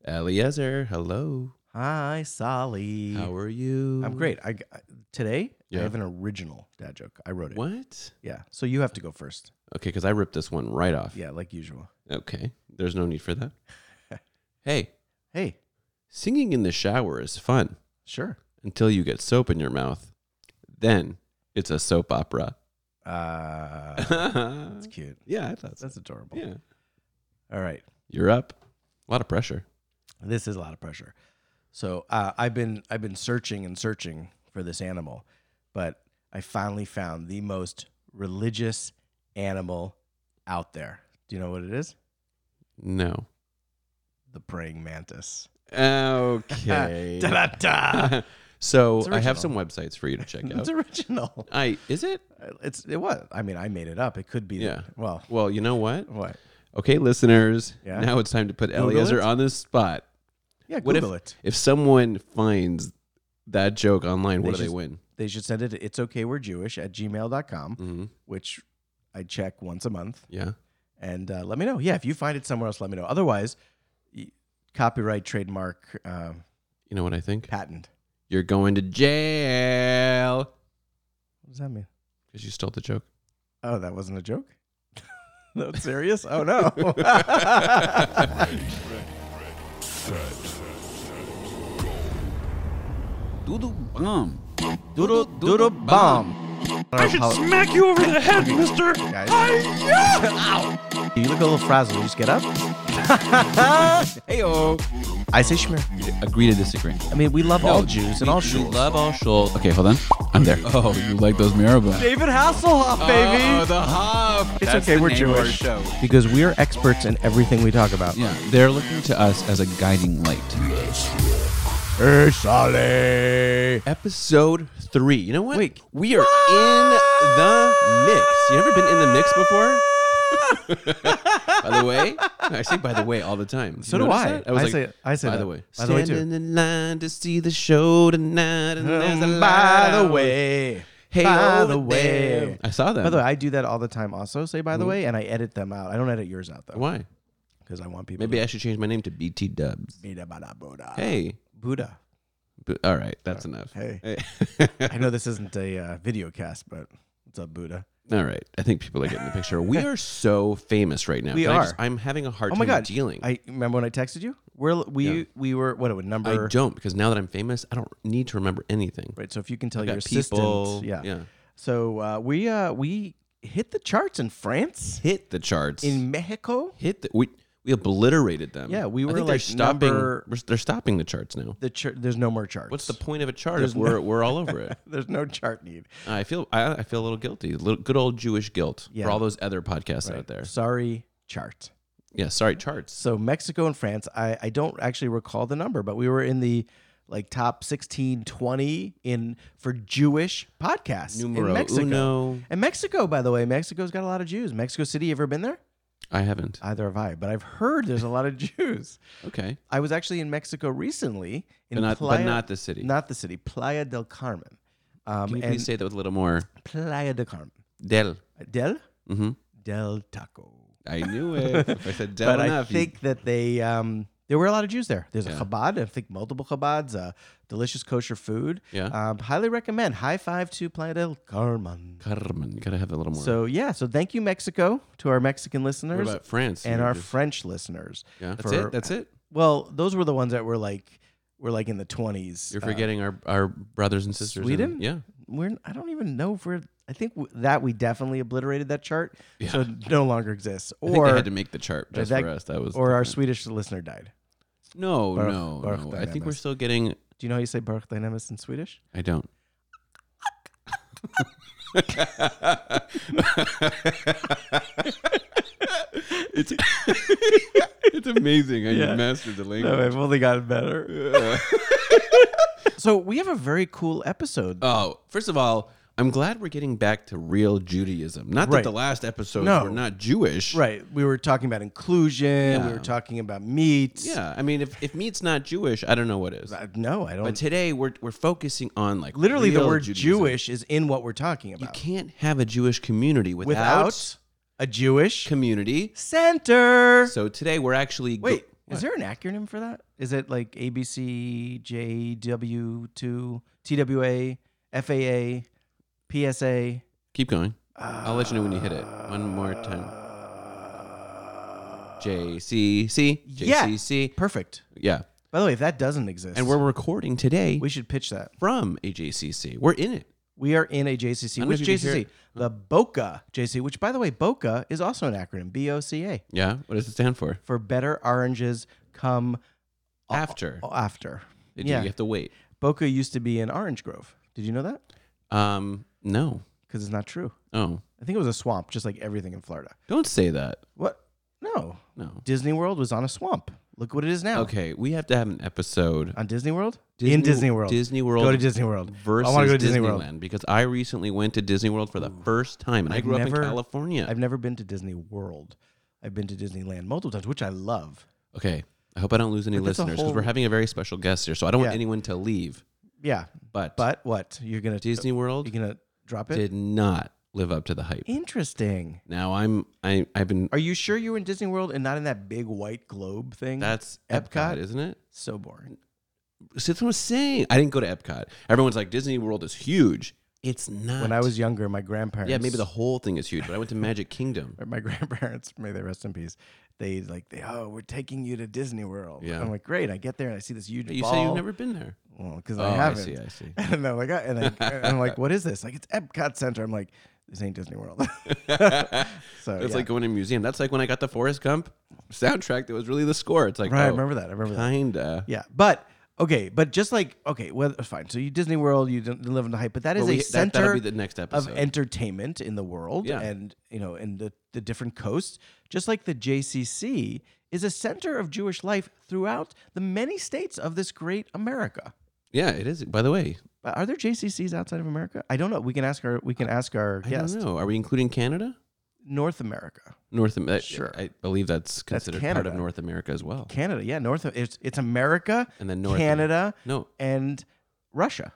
Eliezer, hello. Hi, Solly. How are you? I'm great. Today I Yeah. have an original dad joke. I wrote it. What? Yeah. So you have to go first. Okay, because I ripped this one right off. Yeah, like usual. Okay, there's no need for that. Hey, Hey, singing in the shower is fun sure. until you get soap in your mouth. Then it's a soap opera. That's cute. Yeah, I thought so. That's adorable. Yeah. All right. You're up. A lot of pressure. This is a lot of pressure. So I've been searching and searching for this animal, but I finally found the most religious animal out there. Do you know what it is? No. The praying mantis. Okay. Da-da-da. So It's I have original. some websites for you to check out. It's original. Is it? It was. I mean, I made it up. It could be. Yeah. Well, Well, you know what? what? Okay, listeners. Yeah? Now it's time to put Google Eliezer it? on the spot. Yeah, What Google it. If someone finds that joke online, what do they just- win? They should send it to itsokaywe'rejewish@gmail.com, Mm-hmm. which I check once a month. Yeah. And let me know. Yeah, if you find it somewhere else, let me know. Otherwise, copyright, trademark, You know what I think? patent. You're going to jail What does that mean? because you stole the joke. Oh, that wasn't a joke? No, it's serious? Oh, no. Doodle bomb. Doodle bomb. I should smack you over the head, mister. Guys. You look a little frazzled. You just get up? Heyo. I say Shmir. Agree to disagree. I mean, we love all Jews and all We shuls. love all shuls. Okay, hold on. I'm there. Oh, you like those Maribel? David Hasselhoff, baby. Oh, the Huff. It's That's okay, the we're name of our Jewish. show. Because we're experts in everything we talk about. Yeah, they're looking to us as a guiding light. Hey, Solly. Episode 3. You know what? Wait. We are in the mix. You ever been in the mix before? By the way, I say by the way all the time. So You do notice I. that? was I say by that. the way. By the way, too. Standing in line to see the show tonight. And there's a By the loud- way. Hey, by over the way. there. I saw that. By the way, I do that all the time also, say by the way, and I edit them out. I don't edit yours out, though. Why? Because I want people Maybe I should change my name to BT Dubs. Buddha. Hey. Buddha. All right, that's enough. Hey. I know this isn't a video cast, but what's up, Buddha? All right. I think people are getting the picture. We are so famous right now. We Can I are. I'm having a hard Oh time my God. dealing. I remember when I texted you? We were, what, it would number? I don't, because now that I'm famous, I don't need to remember anything. Right, so if you can tell I your got people. assistant. Yeah. Yeah. So we hit the charts in France, Hit the charts. in Mexico. We obliterated them. Yeah, we I were think like they're stopping. number- They're stopping the charts now. There's no more charts. What's the point of a chart There's if we're all over it? There's no chart need. I feel a little guilty. Good old Jewish guilt Yeah. for all those other podcasts Right. out there. Sorry, chart. Yeah, sorry, charts. So Mexico and France, I don't actually recall the number, but we were in the like top 16, 20 for Jewish podcasts Numero in Mexico. uno. And Mexico, by the way, Mexico's got a lot of Jews. Mexico City, you ever been there? I haven't. Either have I, but I've heard there's a lot of Jews. Okay, I was actually in Mexico recently in but Playa, not the city. not the city, Playa del Carmen. Can you and please say that with a little more Playa del Carmen. del? Mm-hmm. hmm Del Taco. I knew it. If I said del But I enough, think that there were a lot of Jews there. There's Yeah. a Chabad, I think multiple Chabads, delicious kosher food. Yeah. Highly recommend. High five to Playa del Carmen. Carmen, you gotta have a little more. So thank you, Mexico, to our Mexican what listeners about France? and You our just- French listeners. Yeah, that's for- it. That's it. Well, those were the ones that were like in the 20s. You're forgetting our brothers and sisters. Sweden? Yeah. I don't even know if I think that we definitely obliterated that chart, Yeah. so it no longer exists. I think they had to make the chart just that- for us. That was or our different. Swedish listener died. No, Baruch- no, Baruch no. I think we're Dynamis. still getting. Do you know how you say Baruch Dynamis in Swedish? I don't. it's it's amazing how Yeah. you mastered the No, language. I've only gotten better. So we have a very cool episode. Oh, first of all, I'm glad we're getting back to real Judaism. Not that Right. the last episodes No. were not Jewish. Right. We were talking about inclusion. Yeah. We were talking about meat. Yeah. I mean, if meat's not Jewish, I don't know what is. No, I don't. But today we're focusing on like Literally, the real word Judaism. Jewish is in what we're talking You about. can't have a Jewish community without Without a Jewish community. center. So today we're actually Wait, Is there an acronym for that? Is it like ABC, JW2, TWA, FAA, PSA? Keep going. I'll let you know when you hit it. One more time. JCC. JCC. Perfect. Yeah. By the way, if that doesn't exist, And we're recording today we should pitch that. from a JCC. We're in it. We are in a JCC. don't know Which if you can hear JCC? it. The BOCA JCC, which, by the way, BOCA is also an acronym, BOCA, Yeah. What does it stand for? for Better Oranges Come After. After. You Yeah. have to wait. BOCA used to be in Orange Grove. Did you know that? No. Because it's not true. Oh, I think it was a swamp, just like everything in Florida. don't say that. What? No. No. Disney World was on a swamp. Look what it is now. Okay, we have to have an episode On Disney World? In Disney World. Disney World. Go to Disney World. Versus I want to go to Disney Disneyland World. because I recently went to Disney World for the first time, and I I've grew up in never- California. I've never been to Disney World. I've been to Disneyland multiple times, which I love. Okay, I hope I don't lose any But that's a listeners because whole- we're having a very special guest here, so I don't want Yeah. anyone to leave. Yeah. But But what? You're going to Disney World You're going to drop it? did not live up to the hype. Interesting. Now I've been. Are you sure you were in Disney World and not in that big white globe thing? That's Epcot? Epcot, isn't it? So boring. So that's what I was saying. I didn't go to Epcot. Everyone's like Disney World is huge. It's not. When I was younger, my grandparents. yeah, maybe the whole thing is huge, but I went to Magic Kingdom. My grandparents, may they rest in peace. We're taking you to Disney World. Yeah. I'm like, great. I get there and I see this huge You ball. say you've never been there. Well, because Oh, I haven't. I see. And they're like, and I'm like, what is this? Like, it's Epcot Center. I'm like, this ain't Disney World. So It's yeah. like going to a museum. That's like when I got the Forrest Gump soundtrack. That was really the score. It's like, right. I oh, remember that. kinda. Yeah, but okay, but just like okay, well, fine. So you Disney World, you didn't live in the hype, but that is Well, a center that'll be the next of episode. entertainment in the world, Yeah. and in the different coasts. Just like the JCC is a center of Jewish life throughout the many states of this great America. Yeah, it is. By the way, Are there JCCs outside of America? I don't know. We can ask our I guest. don't know. Are we including Canada? North America, North America. Sure. I believe that's considered part of Canada. North America as well. Canada, yeah, it's America, And then North Canada, No, and Russia.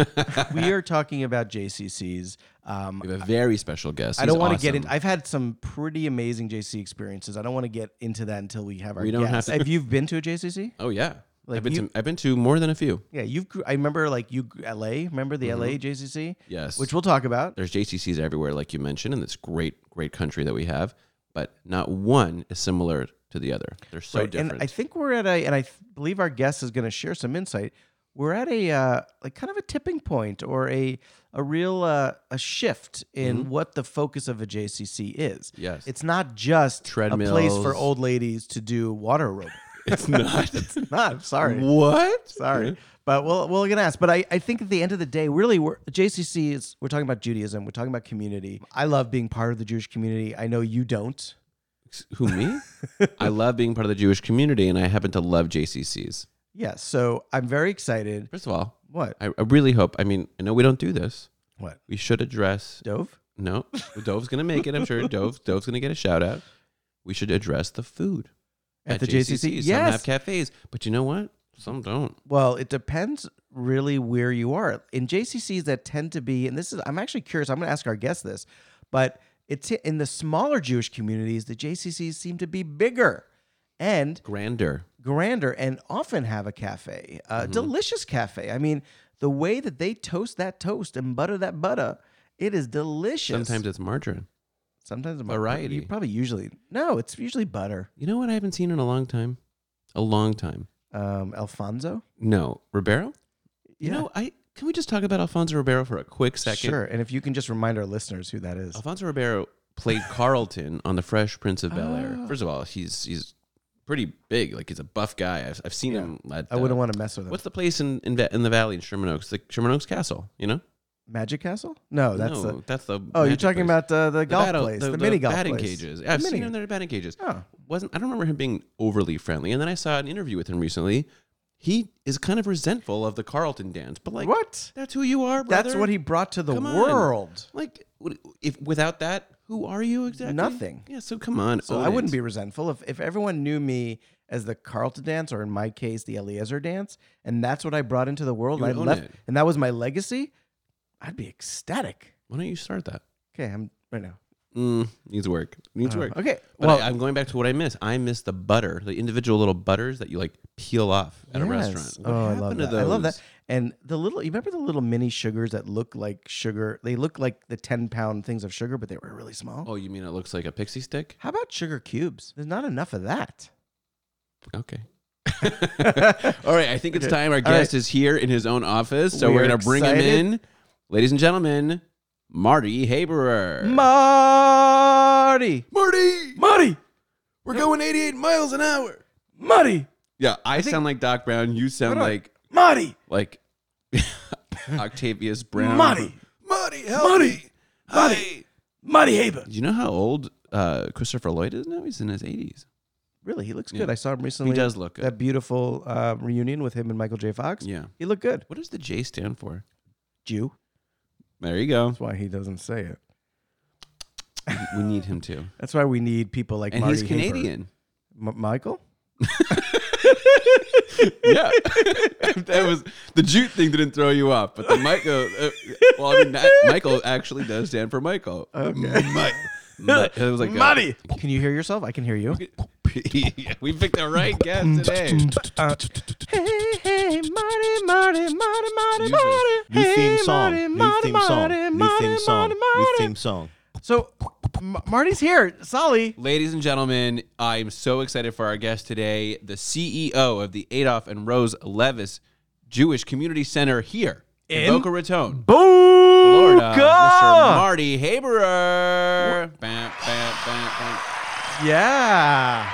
We are talking about JCCs. we have a very special guest. I don't want to He's get in. awesome. I've had some pretty amazing JCC experiences. I don't want to get into that until we have our We don't have guest. to- Have you been to a JCC? Oh yeah, Like I've been to more than a few. Yeah, I remember LA. Remember the LA JCC? Yes, Which we'll talk about. there's JCCs everywhere, like you mentioned, in this great country that we have. But not one is similar to the other. They're so Right, different. and I think we're at and I believe our guest is going to share some insight. We're at a like kind of a tipping point or a real a shift in what the focus of a JCC is. Yes. It's not just a place Treadmills. for old ladies to do water aerobics. it's not. It's not. Sorry. What? Sorry. But we're gonna ask. But I think at the end of the day, really, JCC is we're talking about Judaism. We're talking about community. I love being part of the Jewish community. I know you don't. Who, me? I love being part of the Jewish community, and I happen to love JCCs. Yes. So I'm very excited. First of all, What? I really hope. I mean, I know we don't do this. What? We should address. Dove? No, Dove's gonna make it. I'm sure. Dove's gonna get a shout out. We should address the food At the JCC? Some Yes. have cafes, but you know what? Some don't. Well, it depends really where you are. In JCCs that tend to be, and this is, I'm actually curious, I'm going to ask our guest this, but it's in the smaller Jewish communities, the JCCs seem to be bigger and Grander. grander and often have a cafe, a delicious cafe. I mean, the way that they toast that toast and butter that butter, it is delicious. Sometimes it's margarine. Sometimes variety. You probably no, it's usually butter. You know what I haven't seen in a long time? A long time. Alfonso? No, Ribeiro. You Yeah. know, can we just talk about Alfonso Ribeiro for a quick second? Sure. And if you can just remind our listeners who that is. Alfonso Ribeiro played Carlton on The Fresh Prince of Bel-Air. Oh. First of all, he's pretty big. Like, he's a buff guy. I've seen him at, I wouldn't want to mess with him. what's the place in the valley in Sherman Oaks? The Sherman Oaks Castle, you know? Magic Castle? No, that's no, that's the Oh, you're magic talking place. about the golf place, the mini golf batting place. cages. I've mini- seen him there at batting cages. Oh. I don't remember him being overly friendly. And then I saw an interview with him recently. He is kind of resentful of the Carlton dance, but like, What? That's who you are, brother. That's what he brought to the Come on. world. Like, if without that, who are you exactly? Nothing. Yeah, so come on. So I wouldn't be resentful if everyone knew me as the Carlton dance, or in my case, the Eliezer dance, and that's what I brought into the world. You And I own left, it. and that was my legacy. I'd be ecstatic. Why don't you start that? Okay, I'm right now. Needs work. Needs work. Okay. But Well, I'm going back to what I miss. I miss the butter, the individual little butters that you like peel off at a yes. restaurant. What Oh, I happened love to that. I love those? that. And the little, you remember the little mini sugars that look like sugar? They look like the 10-pound things of sugar, but they were really small. Oh, you mean it looks like a pixie stick? How about sugar cubes? There's not enough of that. Okay. All right. I think it's time. Our guest is here in his own office, so we're We're going to bring him excited. in. Ladies and gentlemen, Marty Haberer. Marty! Marty! Marty! We're going 88 miles an hour. Marty! Yeah, I sound like Doc Brown. You sound Marty! like Octavius Brown. Marty! Marty, help Marty! me. Marty! Hi. Marty Haber! Do you know how old Christopher Lloyd is now? He's in his 80s. Really, he looks good. Yeah. I saw him recently. He does look good. That beautiful reunion with him and Michael J. Fox. Yeah. He looked good. What does the J stand for? Jew. There you go. That's why he doesn't say it. We need him to. That's why we need people like And Marty he's Canadian. Michael? Yeah. That was the jute thing didn't throw you off, but the Michael well, I mean Michael actually does stand for Michael. Okay. It was like Marty! Can you hear yourself? I can hear you. Yeah, we picked the right guest today. Hey, Marty. New theme song. Marty, New Marty, theme song. Marty, New Marty, theme song. Marty, New Marty. theme song. So, Marty's here. Solly. Ladies and gentlemen, I'm so excited for our guest today, the CEO of the Adolf and Rose Levis Jewish Community Center here in Boca Raton, Boom! Florida, Mr. Marty Haberer. Bam, bam, bam, bam. Yeah.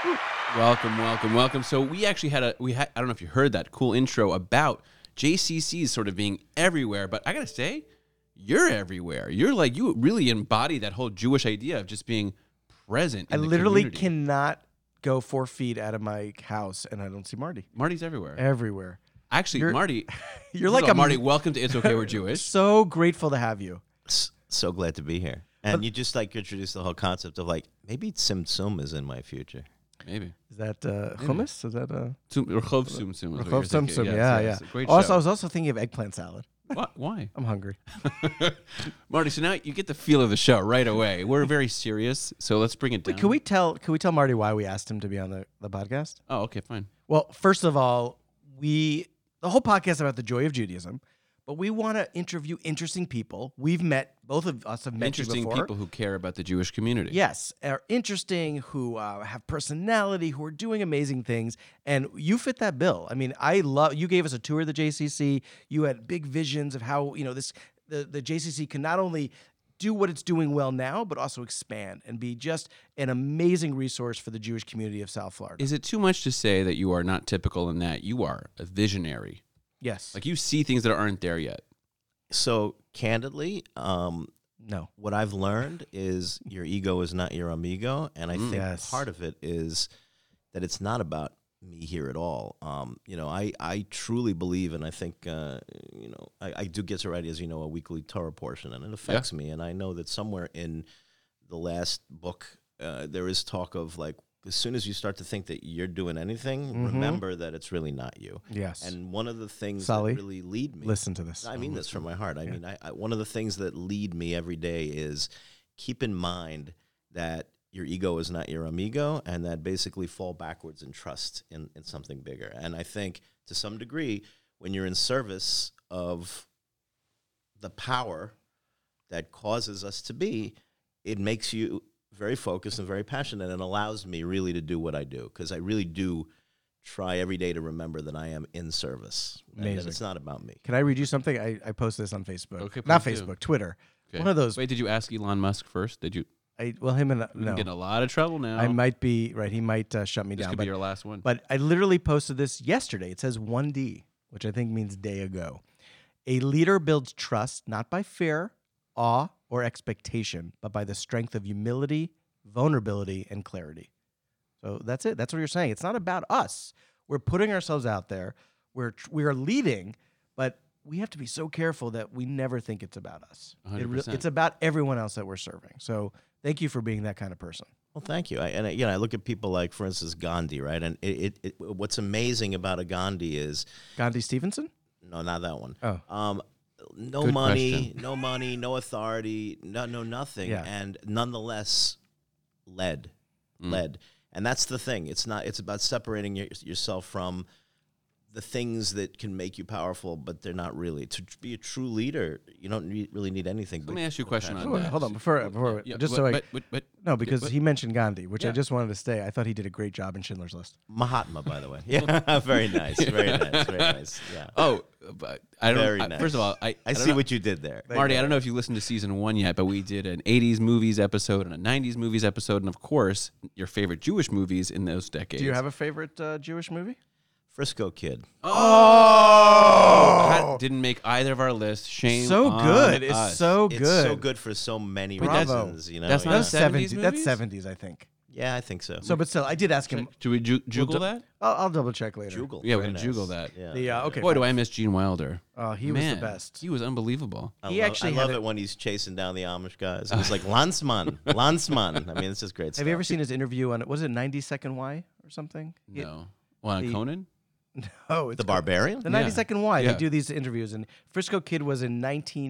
Welcome. So we actually had I don't know if you heard that cool intro about JCCs sort of being everywhere, but I gotta say, you're everywhere. You're like, you really embody that whole Jewish idea of just being present in I the literally community. cannot go 4 feet out of my house and I don't see Marty. Marty's everywhere. Everywhere. Actually, You're- Marty, You're first like of all, a Marty, welcome to It's Okay We're Jewish. So grateful to have you. So glad to be here. And you just like introduced the whole concept of like maybe Tzimtzum is in my future. Maybe. Is that hummus? Is that Rechov Sum Sum. is what Rechov you're Sum thinking. Sum? Yes, Yeah. Great Also, show. I was also thinking of eggplant salad. Why? I'm hungry. Marty, so now you get the feel of the show right away. We're very serious, so let's bring it down. Wait, can we tell Marty why we asked him to be on the podcast? Oh, okay, fine. Well, first of all, the whole podcast is about the joy of Judaism, but we want to interview interesting people. We've met, both of us have met you Interesting before. people who care about the Jewish community. Yes, are interesting, who have personality, who are doing amazing things, and you fit that bill. I mean, you gave us a tour of the JCC. You had big visions of how the JCC can not only do what it's doing well now, but also expand and be just an amazing resource for the Jewish community of South Florida. Is it too much to say that you are not typical in that you are a visionary? Yes. Like you see things that aren't there yet. So candidly, No. what I've learned is your ego is not your amigo, and I think Yes. part of it is that it's not about me here at all. I truly believe, and I think I do get to write, as you know, a weekly Torah portion, and it affects me. And I know that somewhere in the last book, there is talk of like, as soon as you start to think that you're doing anything, remember that it's really not you. Yes. And one of the things Sally, that really lead me. Listen to this. I mean this from my heart. I mean, one of the things that lead me every day is keep in mind that your ego is not your amigo, and that basically fall backwards and trust in something bigger. And I think to some degree, when you're in service of the power that causes us to be, it makes you very focused and very passionate, and allows me really to do what I do, because I really do try every day to remember that I am in service. And that Amazing. it's not about me. Can I read you something? I posted this on Facebook. Okay, Not please do. Facebook, Twitter. Okay. One of those. Wait, did you ask Elon Musk first? Did you? Him and You're no. getting a lot of trouble now. I might be right. He might shut me This down. could But, be your last one. but I literally posted this yesterday. It says 1D, which I think means day ago. A leader builds trust not by fear, awe, or expectation, but by the strength of humility, vulnerability, and clarity. So that's it. That's what you're saying. It's not about us. We're putting ourselves out there. We are leading, but we have to be so careful that we never think it's about us. 100%. It's about everyone else that we're serving. So thank you for being that kind of person. Well, thank you. I look at people like, for instance, Gandhi, right? And what's amazing about a Gandhi is, Gandhi Stevenson? no, not that one. Oh. no Good money, question. no authority, no nothing, Yeah. and nonetheless led. And that's the thing. It's about separating yourself from the things that can make you powerful, but they're not really. To be a true leader, you don't really need anything. Let me ask you a question on Oh, that. hold on, before Yeah, just but- so I but- no, because but- he mentioned Gandhi, which I Yeah. just wanted to say. I thought he did a great job in Schindler's List. Mahatma, by the way. Yeah, very nice, very nice, very nice. Yeah. Oh, but I don't. Very First of all, I don't see know- what you did there. Marty, I don't know if you listened to season 1 yet, but we did an 80s movies episode and a 90s movies episode, and of course, your favorite Jewish movies in those decades. Do you have a favorite Jewish movie? Frisco Kid. That didn't make either of our lists. Shame. So on good. It's us. so It's good. so good for so many Bravo. reasons. You know, That's not That's 70s 70s. That's movies? 70s, I think. Yeah, I think so. So, but still, I did ask him. Should we juggle that? I'll double check later. Jugal. Yeah, we Very can juggle nice. that. Yeah. The okay. Boy, do I miss Gene Wilder. Oh, he Man, was the best. He was unbelievable. He actually I had love a- it when he's chasing down the Amish guys. He's like Landsman, Landsman. I mean, it's just great stuff. Have you ever seen his interview on? Was it 90 Second Why or something? No. Well, on the- Conan? Oh, it's The Barbarian? The 90 Yeah. Second Why. Yeah. They do these interviews, and Frisco Kid was in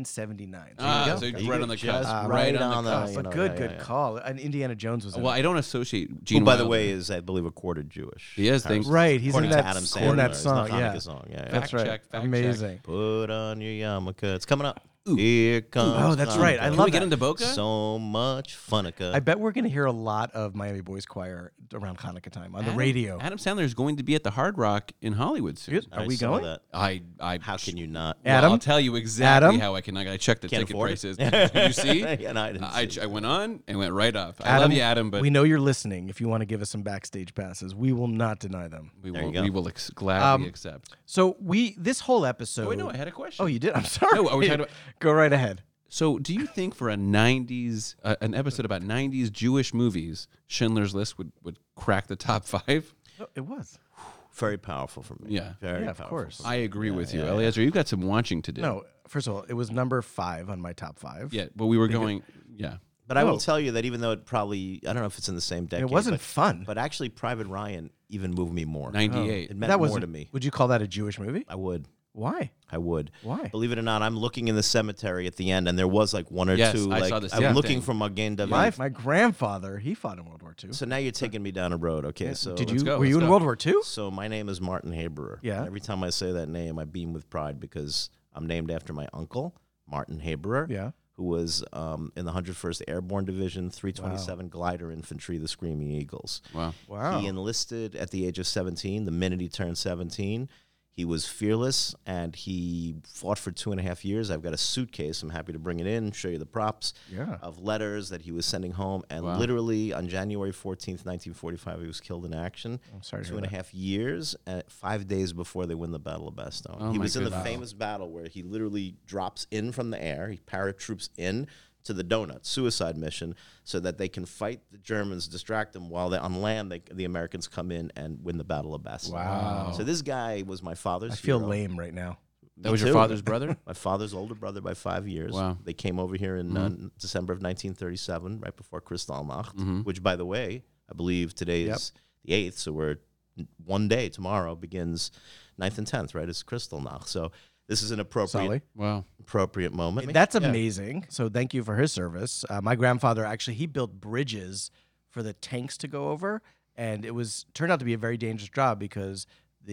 1979. So Ah, you go. so You right go on the just cusp. right Right on on the the- cusp. But you know, good, yeah, good yeah. call. And Indiana Jones was in Well, it. I don't associate Gene Who, by the Wilder. way, is, I believe, a quarter Jewish. He is, thanks. Right, he's According in to that Adam s- Sandler. in that It's song, the Hanukkah yeah. song. Yeah, yeah. That's Fact right. check, fact check. Amazing. Put on your yarmulke. It's coming up. Here comes Oh, that's right. I Hanukkah. Can love we get that. into Boca? So much Funica. I bet we're going to hear a lot of Miami Boys Choir around Hanukkah time on the radio. Adam Sandler is going to be at the Hard Rock in Hollywood soon. Yes. Are I we saw going? that. I How can you not? Well, Adam? I'll tell you exactly Adam? how I can. I gotta check the Can't ticket afford prices. it? Did you see? Yeah, no, I didn't see. I went on and went right up. I Adam, love you, Adam, but we know you're listening. If you want to give us some backstage passes, we will not deny them. we There will. you go. We will gladly accept. So this whole episode. Oh, wait, no, I had a question. Oh, you did. I'm sorry. No, are we talking about- Go right ahead. So, do you think for a '90s, an episode about '90s Jewish movies, Schindler's List would crack the top 5? Oh, it was. Very powerful for me. Yeah. Very Yeah, of powerful course. for me. I agree with you, Eliezer. You've got some watching to do. No, first of all, it was number 5 on my top 5. Yeah, but we were going. Yeah. But I Oh. will tell you that even though it probably, I don't know if it's in the same decade. It wasn't but, fun. But actually, Private Ryan even moved me more. 98. It meant that more was to me. Would you call that a Jewish movie? I would. Why? I would. Why? Believe it or not, I'm looking in the cemetery at the end, and there was like one or Yes, two. I Like, saw the I'm same looking thing. for Magen David. My grandfather, he fought in World War II. So now you're taking me down a road. Okay, so Did let's you? go, Were you let's in go. World War II? So my name is Martin Haberer. Yeah. And every time I say that name, I beam with pride because I'm named after my uncle, Martin Haberer. Yeah. Who was in the 101st Airborne Division, 327 Glider Infantry, the Screaming Eagles. Wow. Wow. He enlisted at the age of 17. The minute he turned 17, he was fearless, and he fought for 2.5 years. I've got a suitcase. I'm happy to bring it in, show you the props Yeah. of letters that he was sending home. And Wow. literally on January 14th, 1945, he was killed in action. I'm sorry to Two hear and a that. half years, 5 days before they win the Battle of Bastogne. Oh he my was in the goodness. famous battle where he literally drops in from the air. He paratroops in to the donut suicide mission so that they can fight the Germans, distract them while they're on land. The Americans come in and win the Battle of Bastogne. Wow. So this guy was my father's I feel hero. lame right now. That was Me your too. father's brother? My father's older brother by 5 years. Wow. They came over here in December of 1937, right before Kristallnacht, which, by the way, I believe today is the 8th, so we're one day, tomorrow, begins 9th and 10th, right? It's Kristallnacht. So this is an Sully. Wow. appropriate moment. That's amazing. So thank you for his service. My grandfather actually he built bridges for the tanks to go over, and it turned out to be a very dangerous job because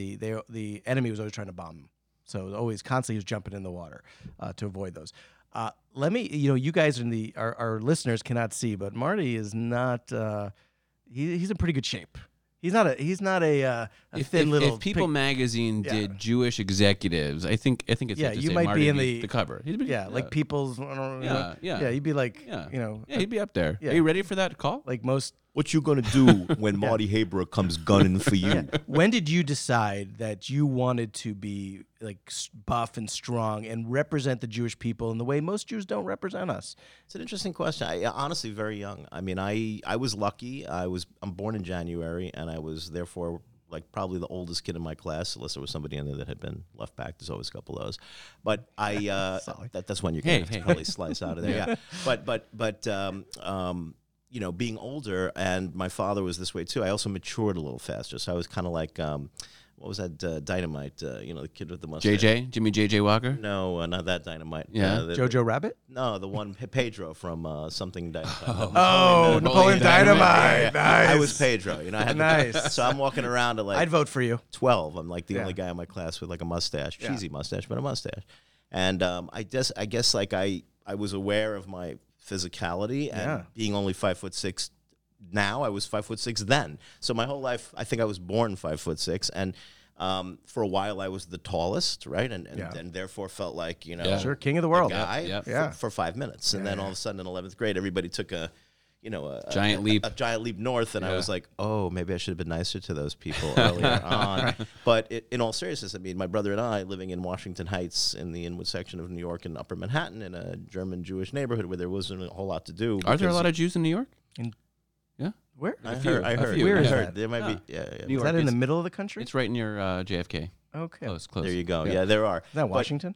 the enemy was always trying to bomb them. So it was always constantly he was jumping in the water to avoid those. Let me, you guys in our listeners cannot see, but Marty is not. He's in pretty good shape. He's not a thin little. If People Magazine did Jewish executives, I think it's Yeah, safe to you say might Marty be in would the- the cover. He'd be, like People's. I don't know, Yeah. You'd be like, Yeah. yeah. he'd be up there. Yeah. Are you ready for that call? Like most. What you gonna do when Marty Haberer comes gunning for you? When did you decide that you wanted to be like buff and strong and represent the Jewish people in the way most Jews don't represent us? It's an interesting question. I honestly very young. I mean, I was lucky. I'm born in January, and I was therefore like probably the oldest kid in my class, unless there was somebody in there that had been left back. There's always a couple of those. But that's when you're gonna have to probably slice out of there. Yeah. But being older, and my father was this way too. I also matured a little faster, so I was kind of like what was that Dynamite? The kid with the mustache. Jimmy JJ Walker. No, not that Dynamite. Yeah. Jojo Rabbit? No, the one Pedro from something Dynamite. Oh, Napoleon Dynamite. Nice. I was Pedro. I had Nice. So I'm walking around at like I'd vote for you. 12. I'm like the Yeah. only guy in my class with like a mustache, Yeah. cheesy mustache, but a mustache. And I guess like I was aware of my physicality and Yeah. being only 5'6" now. I was 5'6" then. So my whole life, I think I was born 5'6", and for a while I was the tallest, right? And Yeah. and therefore felt like Yeah. Sure, king of the world. guy Yep. Yeah. for 5 minutes, and then all of a sudden in 11th grade, everybody took a Giant leap. a giant leap north, and I Yeah. was like, oh, maybe I should have been nicer to those people earlier on. But in all seriousness, I mean, my brother and I, living in Washington Heights in the Inwood section of New York in Upper Manhattan, in a German Jewish neighborhood where there wasn't a whole lot to do. Are there a because lot of Jews in New York? Where? I few, heard. I a heard. few, Where I is heard. that? There might Ah. be. Yeah. New Is York. that in the It's- middle of the country? It's right near JFK. Okay. Close. There you go. Yeah. Yeah, there are. Is that Washington?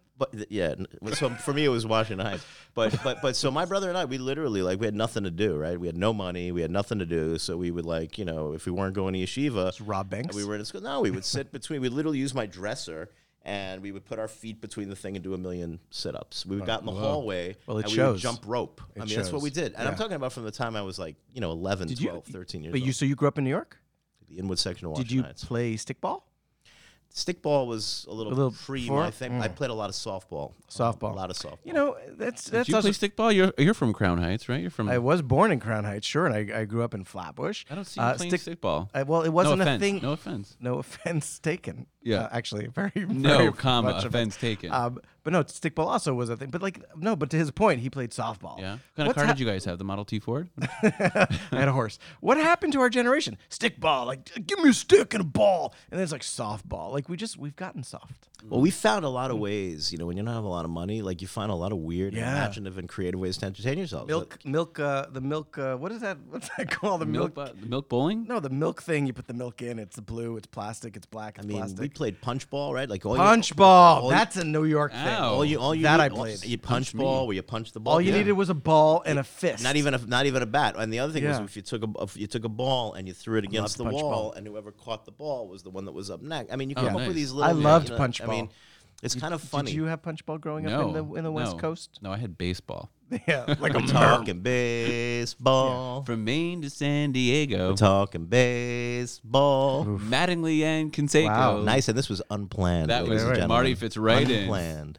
So for me, it was Washington Heights. But so my brother and I, we literally we had nothing to do, right? We had no money, we had nothing to do, so we would if we weren't going to yeshiva, Just rob banks? we were in school. No, we would sit between. We literally use my dresser. And we would put our feet between the thing and do 1,000,000 sit-ups. We would got in the hallway Well, it and we shows. would jump rope. It That's what we shows. did. And I'm Yeah. talking about from the time I was 11, Did you- 12, 13 years But old. so you grew up in New York? The Inwood section of Did Washington you Heights. play stickball? Stickball was a little pre before? my thing. I played a lot of softball. Softball. A lot of softball. You know, that's Did you also, play stickball? You're from Crown Heights, right? You're from. I was born in Crown Heights, sure, and I grew up in Flatbush. I don't see you playing stickball. Well, it wasn't no a offense. thing. No offense. No offense taken. Yeah. Actually, very, No, very comma, much offense taken. But no, stickball also was a thing. But but to his point, he played softball. Yeah. What kind of What's car hap- did you guys have? The Model T Ford? I had a horse. What happened to our generation? Stickball, give me a stick and a ball, and then it's like softball. We've gotten soft. Well, we found a lot of ways, when you don't have a lot of money, you find a lot of weird, and Yeah. imaginative, and creative ways to entertain yourself. The milk. What is that? What's that called? The milk. The milk bowling? No, the milk thing. You put the milk in. It's blue. It's plastic. It's black. It's I mean, plastic. we played punch ball, right? Punch ball. That's a New York thing. Ow. all you That need- I played. You punch Punch me. ball where you punch the ball. All you Yeah. needed was a ball and a fist. Not even a bat. And the other thing Yeah. was if you took a ball and you threw it against the punch wall, ball. and whoever caught the ball was the one that was up next. I mean, you Oh, come up nice. with these I little. loved punch I ball. mean, it's kind of funny. Did you have punch ball growing No. up in the West no. Coast? No, I had baseball. Yeah, like a We're talking baseball. From Maine to San Diego. We're talking baseball. Mattingly and Conseco. Wow. Nice, and this was unplanned. That ladies was and right. gentlemen. Marty fits right in. Unplanned.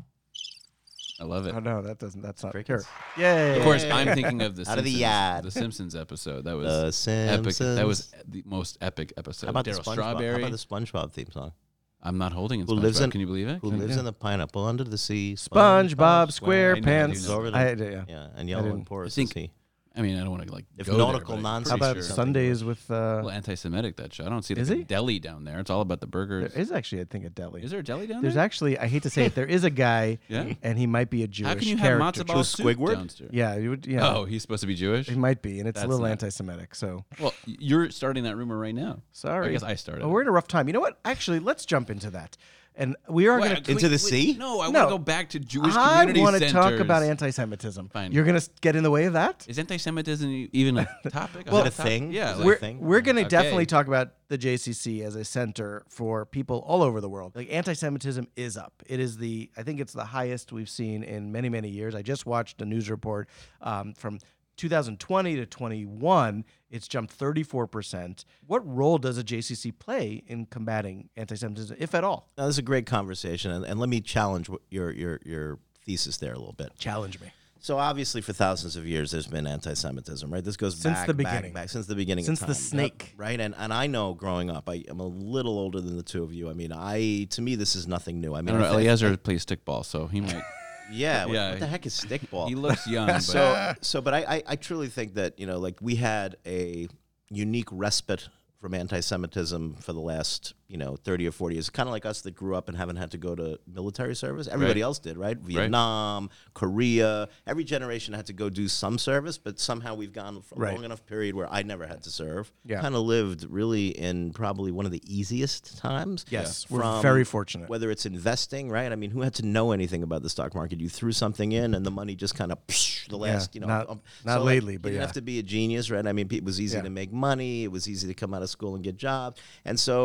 I love it. Oh no, that's not Crickets. here. Yay! Of course, I'm thinking of the Out of the Simpsons, yard. the Simpsons episode. That The was epic. That was Simpsons. the most epic episode. How about the Daryl SpongeBob? How Strawberry. about the SpongeBob theme song? I'm not holding in Who SpongeBob. lives in- Can you believe it? Who Can- lives in the pineapple under the sea? SpongeBob Square- I know, I do SquarePants. know. Over I, there. yeah. Yeah, and yellow didn't- and porous I think- is he. I mean, I don't want to If go nautical there, but I'm nonsense How pretty about is sure. something Sundays with? Well, anti-Semitic that show. I don't see Is like he? a deli down there. It's all about the There burgers. is actually, I think, a deli. Is there a deli down There's there? actually, I hate to say it, there is a guy, Yeah. and he might be a Jewish How can you character. have matzo ball soup Squidward? downstairs? Yeah, you would. Yeah. Oh, he's supposed to be Jewish. He might be, and it's a That's little not- anti-Semitic. So Well, you're starting that rumor right now. sorry. I guess I started. Oh, we're in a rough time. You know what? Actually, let's jump into that, and we are going to. Into the sea? No, I want No. to go back to Jewish I community want to centers. talk about anti-Semitism. Fine. You're going to get in the way of that? Is anti-Semitism even a topic? Is it a top- thing? Yeah. Is like- it a We're, thing? we're going to Okay. definitely talk about the JCC as a center for people all over the world. Anti-Semitism is up. It is I think it's the highest we've seen in many, many years. I just watched a news report from 2020 to 21. It's jumped 34%. What role does a JCC play in combating anti-Semitism, if at all? Now, this is a great conversation, and let me challenge your thesis there a little bit. Challenge me. So obviously, for thousands of years, there's been anti-Semitism, right? This goes Since back, the back, beginning. back, since the beginning. Since of the time. snake. Yep, right? And I know, growing up, I'm a little older than the two of you. I mean, to me, this is nothing new. I I mean, don't know. think- Eliezer plays stickball, so he might. yeah. Yeah. What the heck is stickball? He looks young, but But I truly think that we had a unique respite from anti-Semitism for the last 30 or 40 years. Kind of like us that grew up and haven't had to go to military service. Everybody Right. else did, right? Vietnam, Korea. Every generation had to go do some service, but somehow we've gone for a Right. long enough period where I never had to serve. Yeah. Kind of lived really in probably one of the easiest times. Yes, we're From very fortunate. Whether it's investing, right? I mean, who had to know anything about the stock market? You threw something in, and the money just kind of the last, not so, lately, you but didn't yeah. have to be a genius, right? I mean, it was easy Yeah. to make money. It was easy to come out of school and get jobs, and so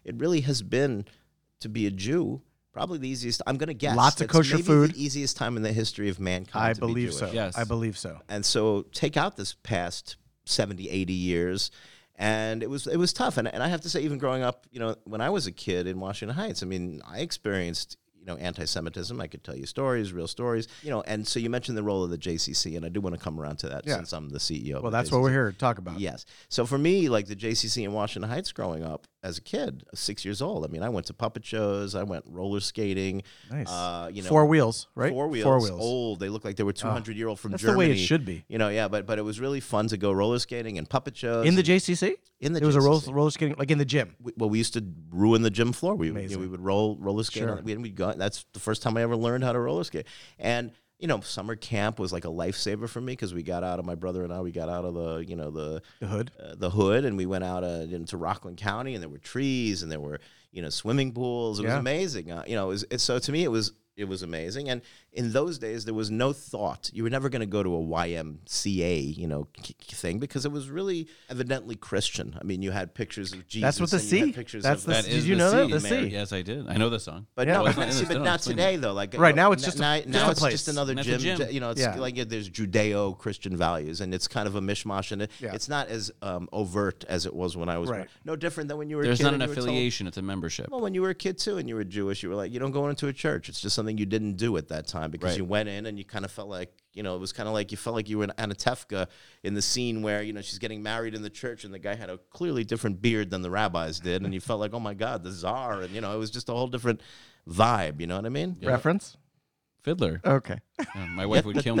it really has been to be a Jew. Probably the easiest. I'm going to guess. Lots of that's kosher maybe food. The easiest time in the history of mankind. I to be believe Jewish. so. Yes. I believe so. And so take out this past 70, 80 years. And it was tough. And I have to say, even growing up, when I was a kid in Washington Heights, I mean, I experienced, anti-Semitism. I could tell you stories, real stories, and so you mentioned the role of the JCC, and I do want to come around to that since I'm the CEO. Well, of the that's JCC. what we're here to talk about. Yes. So for me, like the JCC in Washington Heights growing up as a kid, 6 years old, I mean, I went to puppet shows, I went roller skating. Nice. 4 wheels, right? 4 wheels. 4 wheels. Old. They look like they were 200-year-old from That's Germany. the way it should be. But it was really fun to go roller skating and puppet shows. In the JCC? In the It was a JCC. roller skating, like in the gym. We used to ruin the gym floor. We Amazing. we would roller skate. Sure. We'd go. That's the first time I ever learned how to roller skate. And summer camp was like a lifesaver for me because we got out of my brother and I. We got out of the hood. the hood, and we went out into Rockland County, and there were trees, and there were swimming pools. It was amazing. So to me it was amazing. And in those days, there was no thought. You were never going to go to a YMCA, thing because it was really evidently Christian. I mean, you had pictures of Jesus. That's what the and you had C. pictures That's of the That Did is you the know that? C, The Mary. C. Yes, I did. I know the song. But Yeah. no, Well, it's not in the but stone, not explain today it. though. Like Right, now it's just a- now just a it's place. just another That's a gym. gym. It's Yeah. like there's Judeo-Christian values, and it's kind of a mishmash, and Yeah. it's not as overt as it was when I was Right. no different than when you were. There's a kid not an and you were told- affiliation; it's a membership. Well, when you were a kid too, and you were Jewish, you were like, you don't go into a church. It's just something you didn't do at that time because Right. you went in and you kind of felt like, it was kind of like you felt like you were in Anatevka in the scene where she's getting married in the church, and the guy had a clearly different beard than the rabbis did, and you felt like, oh my God, the czar, and it was just a whole different vibe. You know what I mean? Reference? Fiddler. Okay. Yeah, my wife would kill me.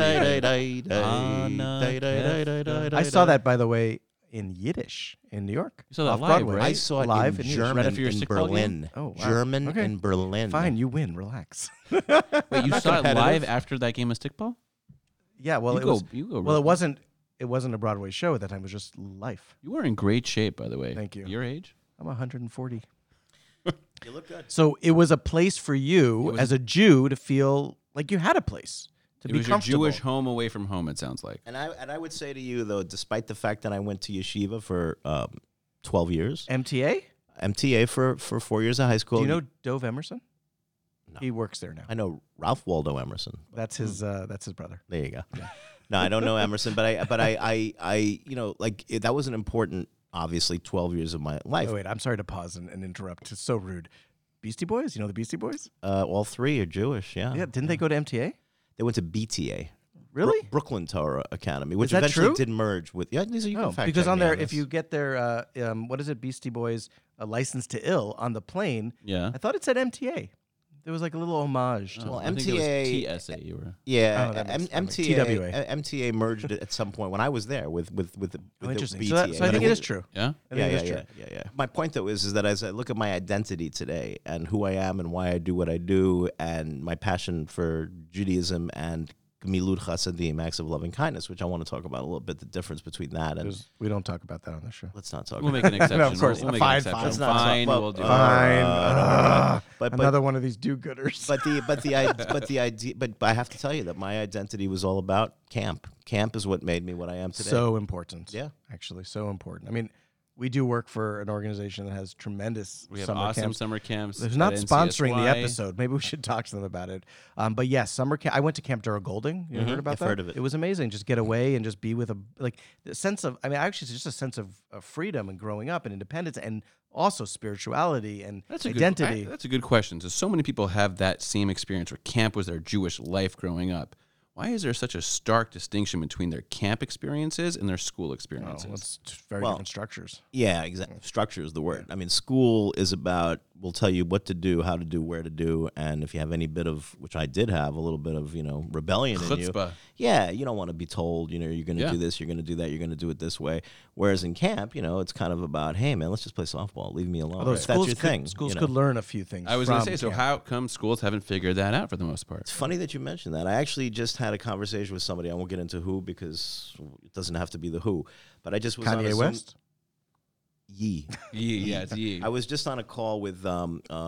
I saw that, by the way, in Yiddish in New York. You saw that off live, Broadway. right? I saw it live in Yiddish. German Right after your in stick ball game? Berlin. Oh, wow. German Okay. in Berlin. Fine, you win. Relax. Wait, you saw it competitive. live after that game of stickball? Yeah, well, You it go- was. you go Well, real- it wasn't. It wasn't a Broadway show at that time. It was just life. You were in great shape, by the way. Thank you. Your age? I'm 140. You look good. So it was a place for you It was- as a Jew to feel like you had a place to It be was your comfortable. Jewish home away from home, it sounds like. And I would say to you though, despite the fact that I went to yeshiva for 12 years, MTA? MTA for 4 years of high school. Do you know Dove Emerson? No. He works there now. I know Ralph Waldo Emerson. That's his. That's his brother. There you go. No, I don't know Emerson, but I that was an important, obviously, 12 years of my life. Oh wait, I'm sorry to pause and interrupt. It's so rude. Beastie Boys? You know the Beastie Boys? All three are Jewish. Yeah. Yeah. Didn't they go to MTA? They went to BTA. Really? Brooklyn Torah Academy, which that eventually true? did merge with. Yeah, these are, you can Oh, fact because check on me there, this. if you get their what is it, Beastie Boys, a license to ill on the plane, Yeah. I thought it said MTA. There was like a little homage. To Well, I think it was MTA TSA you were. Yeah, Oh, that makes- that makes- MTA MTA merged it at some point when I was there with the Oh, interesting. BTA. So, so I But think it is true. Yeah? I think it is true. Yeah. My point though is that as I look at my identity today and who I am and why I do what I do and my passion for Judaism and Gemilut Chasadim, acts of loving kindness, which I want to talk about a little bit, the difference between that and Because we don't talk about that on the show. let's not talk We'll about make an exception. of course. We'll make Fine, an exception. Let's not talk- Fine, well, we'll do Fine. it. but Another one of these do-gooders. But the idea. But I have to tell you that my identity was all about camp. Camp is what made me what I am today. So important. Yeah. Actually, so important. I mean, we do work for an organization that has tremendous We have summer awesome camps. summer camps. Who's not at sponsoring the NCSY. episode. Maybe we should talk to them about it. But yes, summer camp. I went to Camp Dura Golding. You heard about I've that? heard of it. It was amazing. Just get away and just be with the sense of. I mean, actually, it's just a sense of freedom and growing up and independence, and also spirituality and That's a identity. That's a good question. So many people have that same experience where camp was their Jewish life growing up. Why is there such a stark distinction between their camp experiences and their school experiences? Oh, it's very Well, different structures. Yeah, exactly. Structure is the word. I mean, school is about, we'll tell you what to do, how to do, where to do, and if you have any bit of, which I did have, a little bit of, rebellion in you. Chutzpah. Yeah, you don't want to be told, you're going to Yeah. do this, you're going to do that, you're going to do it this way. Whereas in camp, it's kind of about, hey, man, let's just play softball. Leave me alone. Although If schools that's your thing. schools could learn a few things. I was going from to say, so camp. how come schools haven't figured that out for the most part? It's funny that you mentioned that. I actually just had a conversation with somebody. I won't get into who because it doesn't have to be the who. But I just was on a Kanye Zoom- West? Yeah, it's ye. I was just on a call with I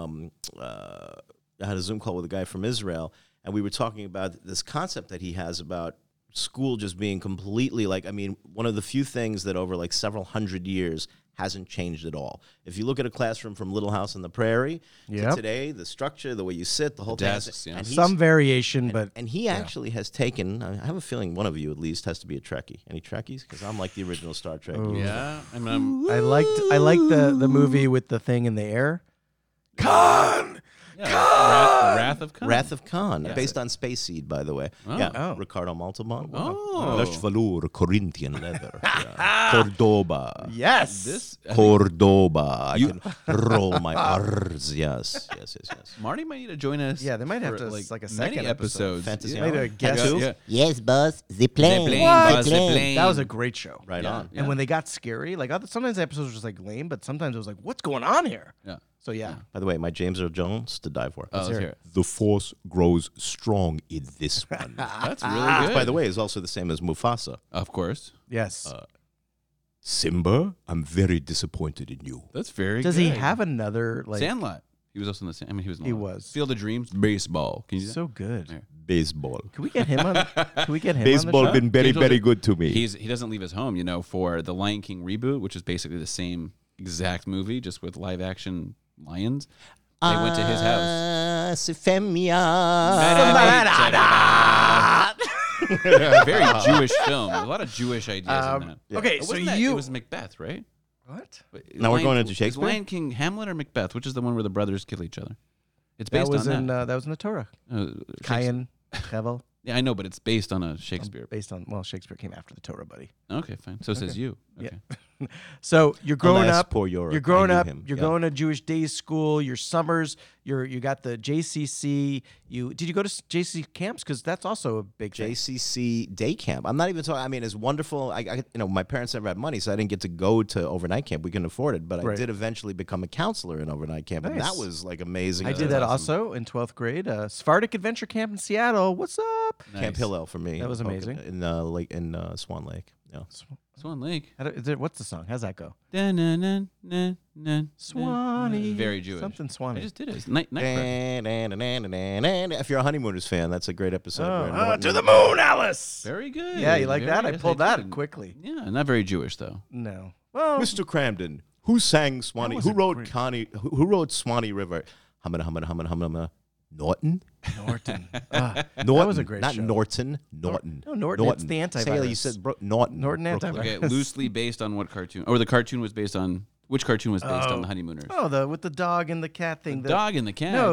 had a Zoom call with a guy from Israel, and we were talking about this concept that he has about school just being completely one of the few things that over several hundred years hasn't changed at all. If you look at a classroom from Little House on the Prairie Yep. to today, the structure, the way you sit, the whole thing. desks, yeah. And he's- Some variation, but and he actually has taken. I have a feeling one of you at least has to be a Trekkie. Any Trekkies? Because I'm like the original Star Trek. user. Yeah, I mean, I liked the movie with the thing in the air. Khan. Wrath of Khan. Wrath of Khan, Yeah. based on Space Seed, by the way. Oh. Yeah, Oh. Ricardo Montalban. Oh. Flesh velour, Corinthian leather. Yeah. Cordoba. Yes. This Cordoba. I can roll my R's. Yes. Marty might need to join us. Yeah, they might have for, to, like a second many episode. episodes. Fantasy yeah. Hour. Maybe a guest. Yeah. Yes, boss. The plane. plane, What? boss, the plane. That was a great show. Right Yeah. on. And when they got scary, like sometimes the episodes were just like lame, but sometimes it was like, what's going on here? Yeah. So yeah. By the way, my James Earl Jones to die for. Oh, let's hear it. The Force grows strong in this one. That's really good. By the way, is also the same as Mufasa. of course. Yes. Simba, I'm very disappointed in you. That's very Does good. he have another like? Sandlot? He was also in the. I mean, he was. In He a lot. was. Field of Dreams, baseball. Can you? Do So good. Yeah. Baseball. Can we get him on? Can we get him Baseball on the show? been very, Angel very did- good to me. He doesn't leave his home, for the Lion King reboot, which is basically the same exact movie, just with live action lions. They went to his house. Very Jewish film. A lot of Jewish ideas in that. Okay, It so wasn't that- you it was Macbeth, right? what? Now we're Lion- going into is Shakespeare? Lion King, Hamlet, or Macbeth? Which is the one where the brothers kill each other? It's That based was on in that. that was in the Torah. Shakespeare. Cain, Hevel, Yeah, I know, but it's based on a Shakespeare. based on Shakespeare came after the Torah, buddy. Okay, fine. So says you. Okay. So you're growing Alas, up. poor York. You're growing I knew up. him. You're Yeah. going to Jewish day school. Your summers. You got the JCC. Did you go to JCC camps? Because that's also a big thing. JCC day camp. I'm not even talking. I mean, it's wonderful. My parents never had money, so I didn't get to go to overnight camp. We couldn't afford it, but I Right. did eventually become a counselor in overnight camp, and Nice. that was like amazing. I did that also in 12th grade. Sephardic Adventure Camp in Seattle. What's up? Nice. Camp Hillel for me. That was amazing. In Swan Lake. Yeah. Swan Lake. What's the song? How's that go? Swanee. Very Jewish. Something I Swanee. just did it. It's Night If you're a Honeymooners fan, that's a great episode. where Norton- to the moon, Alice. Very good. Yeah, you like that? I Yes, pulled did. that quickly. Yeah, not very Jewish though. No. Well, Mr. Cramden, who sang Swanee? was Who a wrote great- Connie? Who wrote Swanee River? Humana. Norton? Norton. Norton. was a great Not show. Norton. Norton. No, Norton, it's the Say it like you antivirus. said Norton. Norton Brooklyn. antivirus. Okay, loosely based on what cartoon? Or the cartoon was based on which cartoon was based on the Honeymooners? Oh, with the dog and the cat thing. The dog and the cat. No,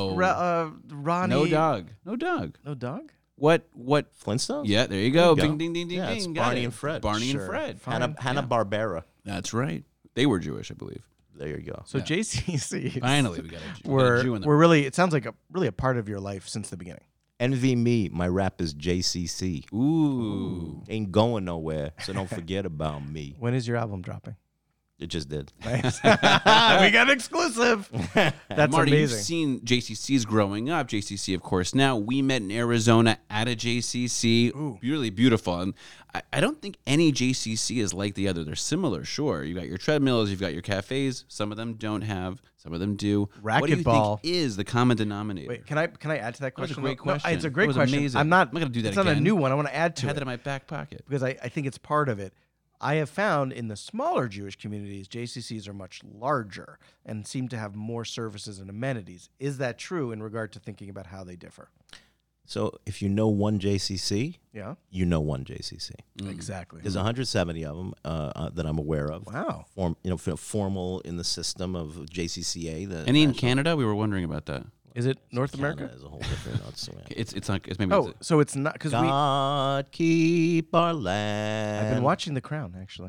Ronnie. No dog. No dog. No dog? What? Flintstones? Yeah, there you go. There you Ding, go. ding, ding, ding, Yeah, ding. it's Got Barney it. and Fred. Barney Sure. and Fred. Fine. Hanna-Barbera. That's right. They were Jewish, I believe. There you go. So JCC. Finally, we got a Jew in We're there. really, it sounds like really a part of your life since the beginning. Envy me. My rap is JCC. Ooh. Ain't going nowhere, so don't forget about me. When is your album dropping? It just did. Nice. We got an exclusive. That's Marty, amazing. you've seen JCCs growing up. JCC, of course. Now we met in Arizona at a JCC. Really beautiful. And I don't think any JCC is like the other. They're similar, sure. You got your treadmills, you've got your cafes. Some of them don't have. Some of them do. What do you Racquetball. think is the common denominator? Wait, can I add to that That was a question? great No, question. it's a great That was question. amazing. I'm not going to do that it's again. not a new one. I want to add I to had it that in my back pocket. because I think it's part of it. I have found in the smaller Jewish communities, JCCs are much larger and seem to have more services and amenities. Is that true in regard to thinking about how they differ? So if you know one JCC, Yeah, you know one JCC. exactly. There's 170 of them that I'm aware of. Wow. Formal in the system of JCCA. The Any in national- Canada? We were wondering about that. Is it North Canada America? is a whole different. It's not. It's maybe. Oh, so it's not because God keep our land. I've been watching The Crown actually.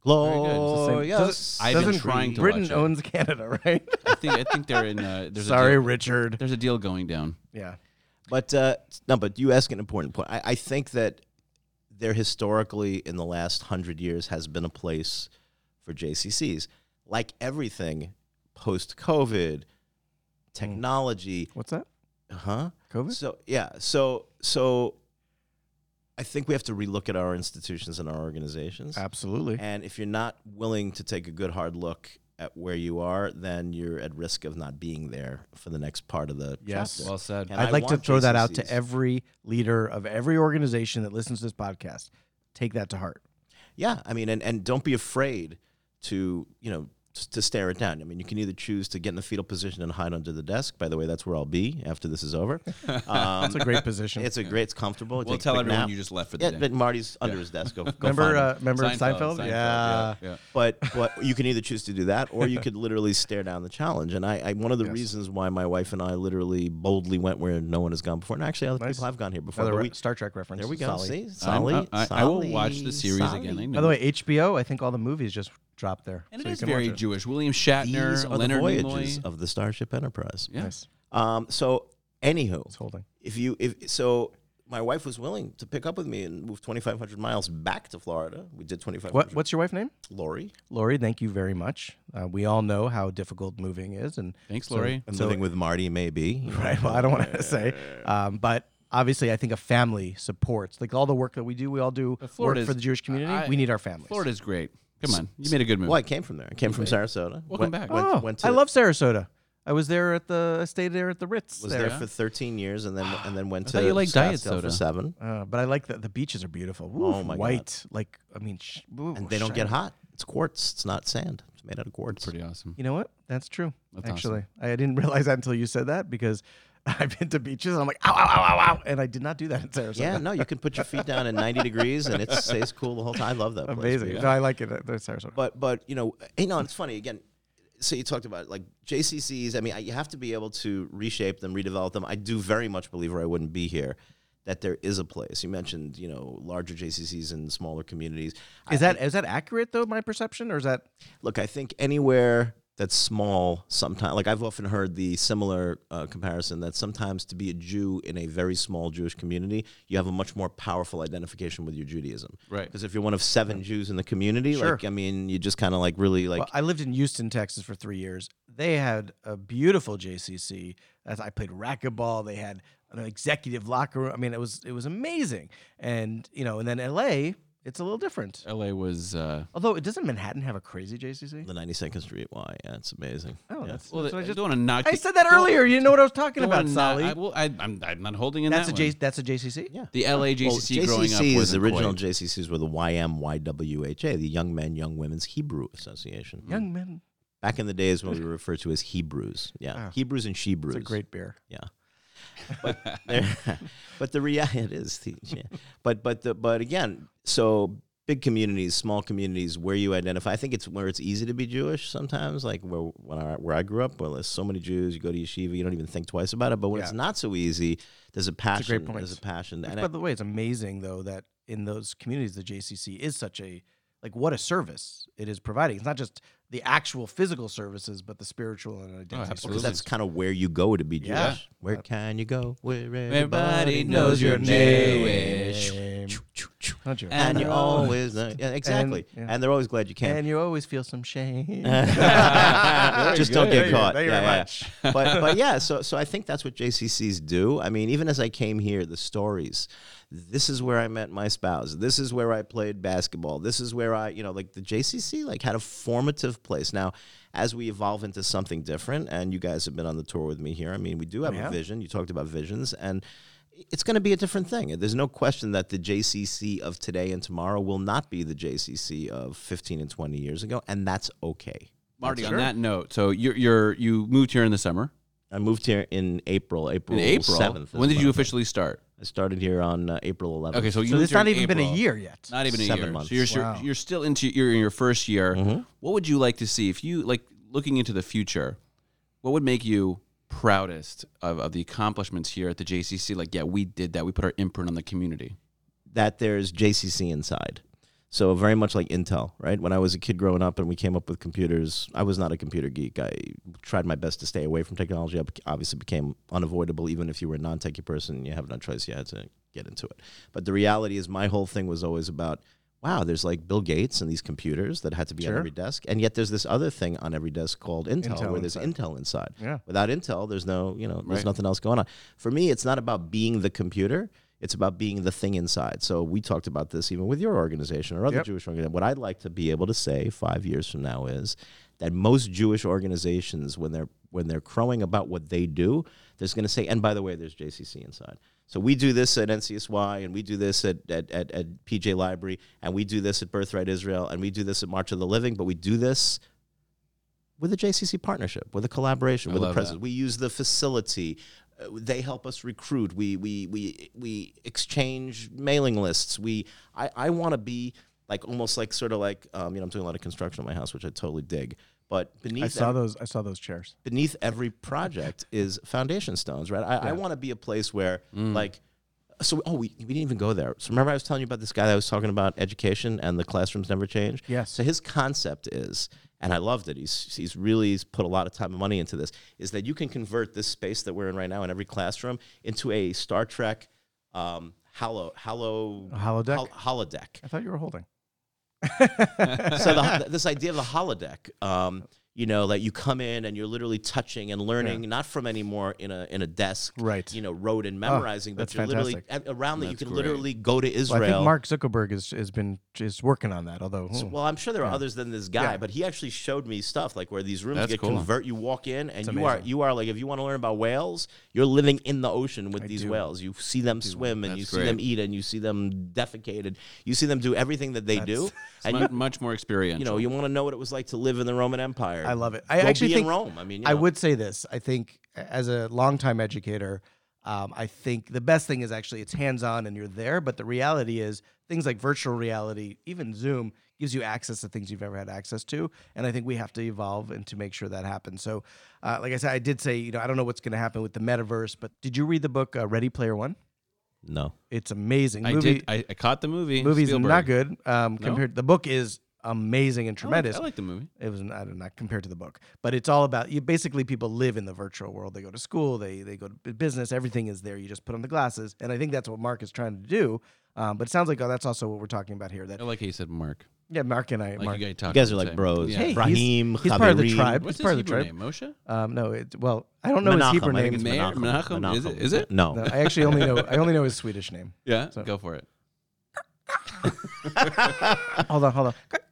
Glorious. I've been Doesn't trying to Britain watch it. owns Canada, right? I think they're in. There's Sorry, a deal, Richard. There's a deal going down. Yeah. But no, but you ask an important point. I think that there historically in the last 100 years has been a place for JCCs. Like everything, post-COVID, technology. What's that? Huh? COVID? So yeah, so I think we have to relook at our institutions and our organizations. Absolutely. And if you're not willing to take a good hard look at where you are, then you're at risk of not being there for the next part of the Yes. chapter. Well said. And I'd I like to want throw that out to JCCs. every leader of every organization that listens to this podcast. Take that to heart. Yeah, I mean, and don't be afraid to, to stare it down. I mean, you can either choose to get in the fetal position and hide under the desk. By the way, that's where I'll be after this is over. That's a great position. It's comfortable. We'll tell everyone you just left for the day. But Marty's under his desk. Go remember find him. Seinfeld? Yeah. But you can either choose to do that, or you could literally stare down the challenge. And I one of the reasons why my wife and I literally boldly went where no one has gone before, and actually other people have gone here before. Another Star Trek reference. There we go. Solly. See, I will watch the series again. I know. By the way, HBO, I think all the movies just dropped there. And so it you is can very watch it. Jewish. William Shatner, These are Leonard the voyages Nimoy. of the Starship Enterprise. Yeah. Nice. So, anywho, It's holding. so my wife was willing to pick up with me and move 2,500 miles back to Florida. We did 2,500. What's your wife's name? Lori. Lori, thank you very much. We all know how difficult moving is. And Thanks, so- Lori. And living with Marty, maybe. Right. Well, I don't want to say. But obviously, I think a family supports. Like all the work that we do, we all do work Florida's- for the Jewish community. We need our families. Florida's great. Come on. You made a good move. Well, I came from there. I came from Sarasota. Welcome back. Went to I love Sarasota. I was there I stayed there at the Ritz. was there for 13 years and then went to thought you liked diet Scottsdale for soda. 7. But I like the beaches are beautiful. Oh, my God. white. Like, I mean, And they don't get hot. It's quartz. It's not sand. It's made out of quartz. Pretty awesome. You know what? That's true. That's actually, I didn't realize that until you said that because I've been to beaches and I'm like, ow, ow, ow, ow, ow, and I did not do that in Sarasota. Yeah, no, you can put your feet down at 90 degrees and it stays cool the whole time. I love that place. Amazing. No, I like it at Sarasota. But it's funny again. So you talked about like JCCs. I mean, you have to be able to reshape them, redevelop them. I do very much believe, or I wouldn't be here, that there is a place. You mentioned, larger JCCs in smaller communities. Is that accurate though? My perception, or is that? Look, I think anywhere that's small, sometimes, like I've often heard the similar comparison that sometimes to be a Jew in a very small Jewish community, you have a much more powerful identification with your Judaism. Right. Because if you're one of 7 Jews in the community, Sure. you just kind of like really like. Well, I lived in Houston, Texas for 3 years. They had a beautiful JCC. As I played racquetball, they had an executive locker room. I mean, it was amazing. And and then LA, it's a little different. LA was Although, doesn't Manhattan have a crazy JCC? the 92nd Street Y. Yeah, it's amazing. Oh, Yeah. that's well. what I I just. don't want to knock. I said that earlier. You know what I was talking Don't about, wanna Sally. I'm not holding in That's that a one. that's a JCC. Yeah. The LA JCC growing up JCCs, was the original JCCs were the YMYWHA, the Young Men, Young Women's Hebrew Association. Young men. Back in the days when we were referred to as Hebrews. Yeah, Ah. Hebrews and Shebrews. It's a great beer. Yeah. But the reality it is, yeah. But again, so big communities, small communities, where you identify. I think it's where it's easy to be Jewish sometimes. Like where I grew up, well, there's so many Jews. You go to yeshiva, you don't even think twice about it. But when it's not so easy, there's a passion. great point. There's a passion. Which, And by the way, it's amazing though that in those communities, the JCC is such a what a service it is providing. It's not just the actual physical services, but the spiritual and identity. absolutely. because that's kind of where you go to be Jewish. Yeah. Where can you go? Where Everybody knows you're Jewish. Not Jewish. And you always know. Yeah, exactly. yeah. And they're always glad you can. And you always feel some shame. Just don't get caught. Thank you Yeah, very yeah. much. But yeah, so I think that's what JCCs do. I mean, even as I came here, the stories. This is where I met my spouse. This is where I played basketball. This is where I, like the JCC had a formative place. Now, as we evolve into something different, and you guys have been on the tour with me here, I mean, we do have a vision. You talked about visions, and it's going to be a different thing. There's no question that the JCC of today and tomorrow will not be the JCC of 15 and 20 years ago, and that's okay. Marty, on that note, so you moved here in the summer. I moved here in April In April. 7th. When did you officially start? I started here on April 11th. Okay, so you So moved it's here not in even been a April. year yet. Not even a 7 year. months. So Wow. you're still in your first year. What would you like to see if you looking into the future? What would make you proudest of the accomplishments here at the JCC? Like, yeah, we did that. We put our imprint on the community. That there's JCC inside. So very much like Intel, right? When I was a kid growing up and we came up with computers, I was not a computer geek. I tried my best to stay away from technology. I obviously became unavoidable. Even if you were a non-techie person, you have no choice. You had to get into it. But the reality is my whole thing was always about, wow, there's like Bill Gates and these computers that had to be on every desk. And yet there's this other thing on every desk called Intel where there's Intel inside. Yeah. Without Intel, there's no, there's nothing else going on. For me, it's not about being the computer. It's about being the thing inside. So we talked about this even with your organization or other Jewish organizations. What I'd like to be able to say 5 years from now is that most Jewish organizations, when they're crowing about what they do, there's going to say, and by the way, there's JCC inside. So we do this at NCSY, and we do this at PJ Library, and we do this at Birthright Israel, and we do this at March of the Living, but we do this with a JCC partnership, with a collaboration, with a president. We use the facility. They help us recruit. We exchange mailing lists. I want to be like almost like sort of like I'm doing a lot of construction in my house, which I totally dig. But beneath I saw those chairs. Beneath every project is foundation stones, right? I want to be a place where like. So we didn't even go there. So remember I was telling you about this guy that was talking about education and the classrooms never change? Yes. So his concept is, and I loved it, he's really put a lot of time and money into this, is that you can convert this space that we're in right now in every classroom into a Star Trek holodeck. I thought you were holding. So this idea of the holodeck, like you come in and you're literally touching and learning, not from anymore in a desk, right? Wrote and memorizing, but you're literally around that. You can literally go to Israel. Well, I think Mark Zuckerberg is working on that. Although, well, I'm sure there are others than this guy, but he actually showed me stuff like where these rooms convert. You walk in and you are like, if you want to learn about whales, you're living in the ocean with these whales. You see them swim and you see them eat and you see them defecate and you see them do everything that they do. And much more experiential. You want to know what it was like to live in the Roman Empire. I love it. I actually think in Rome. I mean, I would say this. I think as a longtime educator, I think the best thing is actually it's hands-on and you're there. But the reality is things like virtual reality, even Zoom, gives you access to things you've never had access to. And I think we have to evolve and to make sure that happens. So, like I said, I did say, I don't know what's going to happen with the metaverse. But did you read the book Ready Player One? No. It's amazing. I did. I caught the movie. Movie's Spielberg. not good. Compared, the book is amazing and tremendous. I like the movie. It was not compared to the book, but it's all about you. Basically, people live in the virtual world. They go to school, they go to business. Everything is there. You just put on the glasses, and I think that's what Mark is trying to do. But it sounds like that's also what we're talking about here. That I like how you said Mark. Yeah, Mark and I. Like Mark, you guys are like bros. Yeah. Hey, Brahim, he's part of the Chaverim. tribe. What's He's part his of the Hebrew tribe. name? Moshe? No, I don't know his Hebrew I think name. it's Meir? Menachem. Menachem? Is it? No. No, I actually only know his Swedish name. Yeah, So- go for it. Hold on.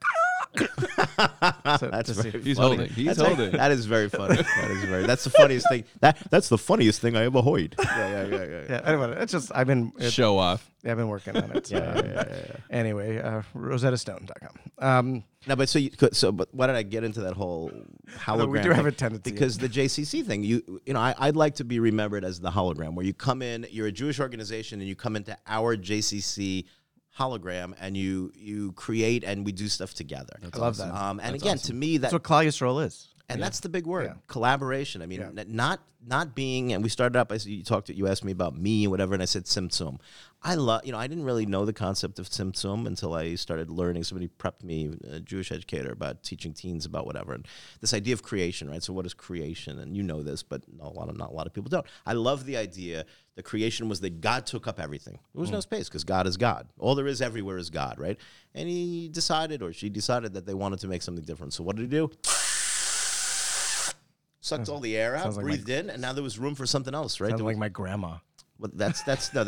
So, That's to see. very He's funny. holding. He's holding. That is very funny. That's the funniest thing. That's the funniest thing I ever heard. Yeah. Yeah, anyway, it's just I've been Show off. I've been working on it. So, Yeah. Anyway, RosettaStone.com. No, but but why did I get into that whole hologram? We do have thing? a tendency. Because the JCC thing, I'd like to be remembered as the hologram, where you come in, you're a Jewish organization, and you come into our JCC hologram, and you create and we do stuff together. I love that. And again, to me, That's what Klal Yisrael is. and that's the big word, Yeah. collaboration. I mean, not being. And we started up. You asked me about me, whatever, and I said Tzimtzum. I didn't really know the concept of Tzimtzum until I started learning. Somebody prepped me, a Jewish educator, about teaching teens about whatever, and this idea of creation, right? So, what is creation? And you know this, but not a lot of people don't. I love the idea that creation was that God took up everything. There was no space because God is God. All there is everywhere is God, right? And he decided, or she decided, that they wanted to make something different. So, what did he do? Sucked all the air out, sounds like breathed in, and now there was room for something else, right? Sounds like my grandma. Well, that's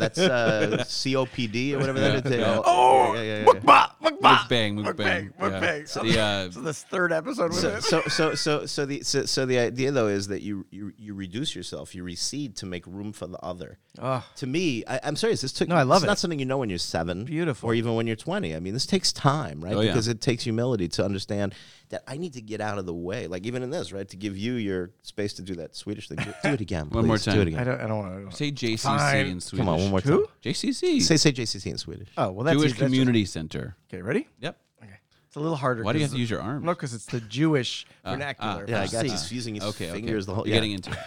COPD or whatever that is. Yeah. Mukbang. Mukbang. Yeah. So this third episode was it. So the idea though is that you reduce yourself, you recede to make room for the other. To me, I'm serious. I love it's it. not something you know when you're 7, Beautiful. or even when you're 20. I mean, this takes time, right? Oh, yeah. Because it takes humility to understand that I need to get out of the way. Like even in this, right? To give you your space to do that Swedish thing. Do it again. One more please. time. Do it again. I don't want to. Say JCC Fine. in Swedish. Come on, one more time. Who? JCC. Say JCC in Swedish. Oh well, that's Jewish easy. That's Community Center. okay, ready? Yep. Okay. It's a little harder. Why do you have 'cause to use your arms? No, because it's the Jewish vernacular. Yeah, I got C. he's using his Okay. fingers the whole. You're getting into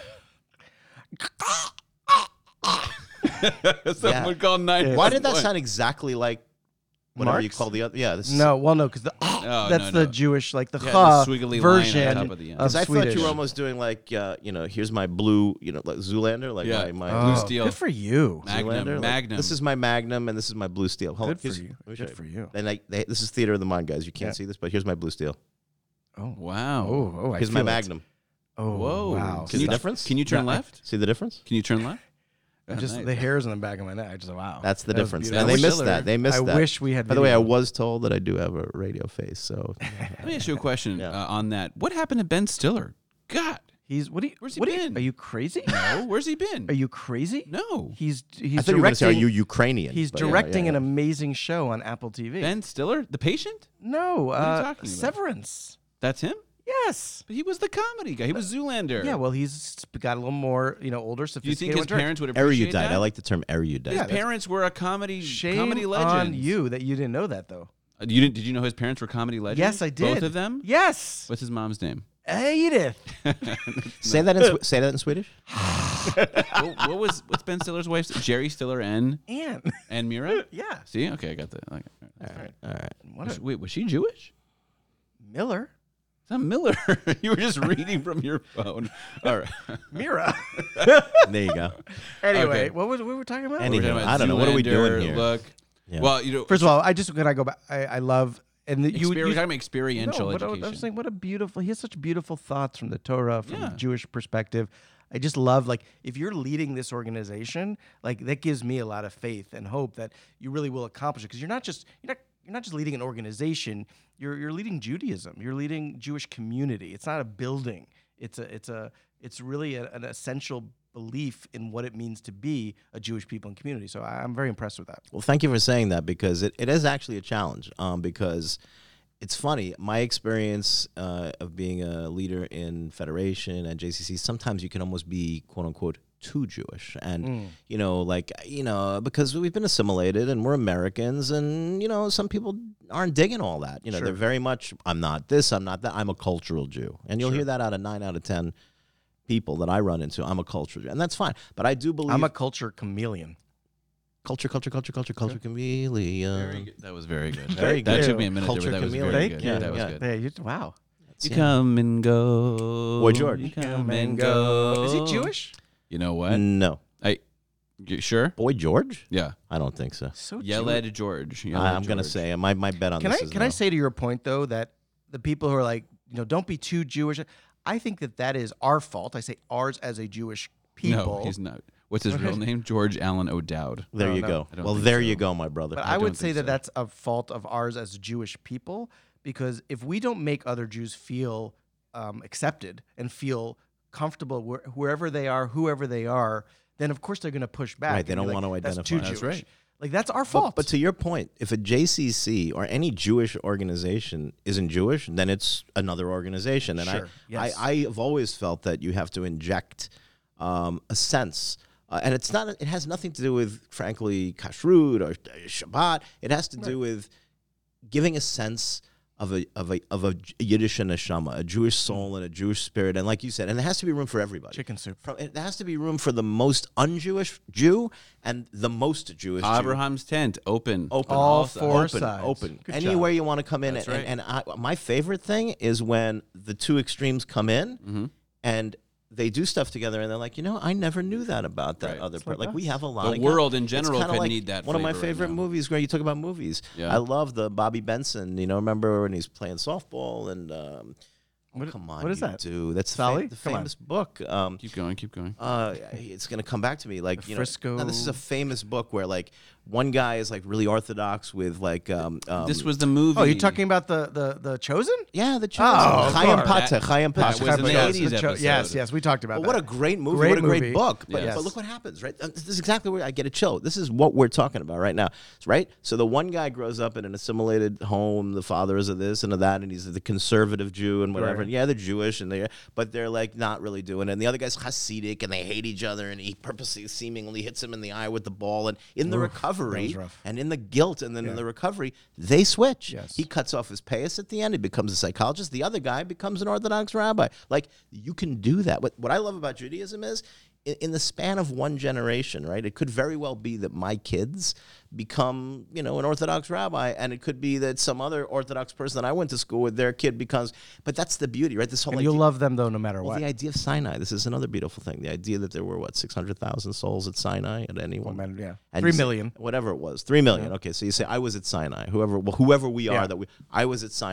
it. Someone called 911. Why did that sound exactly like whatever you Mark's? call the other? Yeah, this is, No, well, no, because that's the Jewish, like the Yeah, the squiggly line version on top of the end. of Because I Swedish. thought you were almost doing like, here's my blue, like Zoolander, like Yeah. my Oh, Blue steel. Good for you. Magnum. Zoolander. Like, Magnum. this is my Magnum, and this is my blue steel. Hold Good on, for here's- you. let me show Good for you. And this is theater of the mind, guys. You can't Yeah. see this, but here's my blue steel. Oh, Wow. oh, I Here's my feel it. Magnum. Oh, Whoa. wow. See the difference? Can you turn Yeah, left? See the difference? Can you turn left? Just nice. the hairs on the back of my neck. I just wow. That's the That was difference. beautiful. And they I wish- missed that. They missed I that. wish we had. By the way, I video. was told that I do have a radio face, so Let me ask you a question Yeah. on that. What happened to Ben Stiller? God, Where's he been? Are you crazy? No, where's he been? Are you crazy? No. He's I thought you were going to say, are directing. you Ukrainian? He's But yeah, directing yeah, an yeah. amazing show on Apple TV. Ben Stiller, the patient? No, are you talking about? Severance. That's him? Yes. But he was the comedy guy. He was Zoolander. Yeah, well, he's got a little more, older, Do you think sophisticated. his parents would appreciate Erudite. that? I like the term erudite. His parents were a comedy Shame legend. on you that you didn't know that, though. Did you know his parents were comedy legends? Yes, I did. Both of them? Yes. What's his mom's name? Edith. Say that in say that in Swedish. What's Ben Stiller's wife's? Jerry Stiller and Anne. Mira? Yeah. See? Okay, I got that. Okay. All right. Wait, was she Jewish? Miller. It's not Miller. You were just reading from your phone. All right. Mira. There you go. Anyway, Okay. what were we talking about? Anyway. We're talking about I don't know. What are we doing Zoolander, here? Look. Yeah. Well, First of all, can I go back? I love and we're talking about experiential no, but education. I was saying, what a beautiful. He has such beautiful thoughts from the Torah, from Yeah. the Jewish perspective. I just love, if you're leading this organization, that gives me a lot of faith and hope that you really will accomplish it. Because you're not just leading an organization. You're leading Judaism. You're leading Jewish community. It's not a building. It's really an essential belief in what it means to be a Jewish people and community. So I'm very impressed with that. Well, thank you for saying that because it is actually a challenge. Because it's funny, my experience of being a leader in Federation and JCC, sometimes you can almost be, quote unquote, too Jewish. And, because we've been assimilated and we're Americans and, some people aren't digging all that. Sure. They're very much, I'm not this, I'm not that. I'm a cultural Jew. And you'll hear that out of 9 out of 10 people that I run into. I'm a cultural Jew. And that's fine. But I do believe... I'm a culture chameleon. Culture chameleon. Very good. That was very good. Very That good. took me a minute Culture there, but that was chameleon. very Thank good. you. That was Yeah. good. Wow. You come and go. Boy George. You come and go. Is he Jewish? You know what? No. You sure? Boy George? Yeah. I don't think so. So Yeled George. I'm going to say, my bet on Can this I is can I say to your point though that the people who are like, don't be too Jewish. I think that is our fault. I say ours as a Jewish people. No, he's not. What's his real name? George Allen O'Dowd. There you no. go. I don't Well, think there so. you go, my brother. But I would don't say think that so. that's a fault of ours as Jewish people because if we don't make other Jews feel accepted and feel comfortable wherever they are, whoever they are, then of course they're going to push back. Right, they and be don't like, want to That's too identify. Jewish. That's right. Like that's our fault. But to your point, if a JCC or any Jewish organization isn't Jewish, then it's another organization. And Sure, yes. I have always felt that you have to inject a sense. And it's not. It has nothing to do with, frankly, kashrut or Shabbat. It has to do with giving a sense of a Yiddish neshama, a Jewish soul and a Jewish spirit. And like you said, and there has to be room for everybody. Chicken soup. There has to be room for the most un-Jewish Jew and the most Jewish Jew. Abraham's tent, open. Open. All sides. four Open, sides. open. Good Anywhere job. you want to come in. That's And, right. my favorite thing is when the two extremes come in Mm-hmm. and they do stuff together and they're like, I never knew that about that Right. other It's person. like Like we us. have a lot The of world in it's general kinda could like need that One of my flavor right favorite now. movies where you talk about movies. Yeah. I love the Bobby Benson, remember when he's playing softball and come on. what is you that? Do. That's Sally? the Come on. famous book. Keep going, keep going. It's gonna come back to me like Frisco- no, this is a famous book where like one guy is like really orthodox with like This was the movie. Oh, you're talking about the Chosen? yeah the Oh, of Chaim course. Pate Chaim That Pate. was in the Yes, 80s Cho- episode. Yes, we talked about Well, that. what a great movie! Great What a great movie. book! But, Yes. but look what happens, right? This is exactly where I get a chill. This is what we're talking about right now, right? So the one guy grows up in an assimilated home. The father is of this and of that, and he's the conservative Jew and whatever. Right. And yeah, they're Jewish, but they're like not really doing it. And the other guy's Hasidic, and they hate each other, and he purposely, seemingly hits him in the eye with the ball. And in the recovery, was rough. and in the guilt, and then in the recovery, they switch. Yes. He cuts off his payas at the end. He becomes a psychologist. The other guy becomes an Orthodox rabbi. Like, you can do that. What I love about Judaism is, in the span of one generation, right, it could very well be that my kids become, an Orthodox rabbi, and it could be that some other Orthodox person that I went to school with, their kid becomes, but that's the beauty, right? This whole And idea, you'll love them though, no matter well, what. the idea of Sinai, this is another beautiful thing. The idea that there were, 600,000 souls at Sinai at any one. man, yeah. And 3 you say- million. Whatever it was, 3 million. Okay, so you say I was at Sinai. Whoever we are, Yeah. I was at Sinai.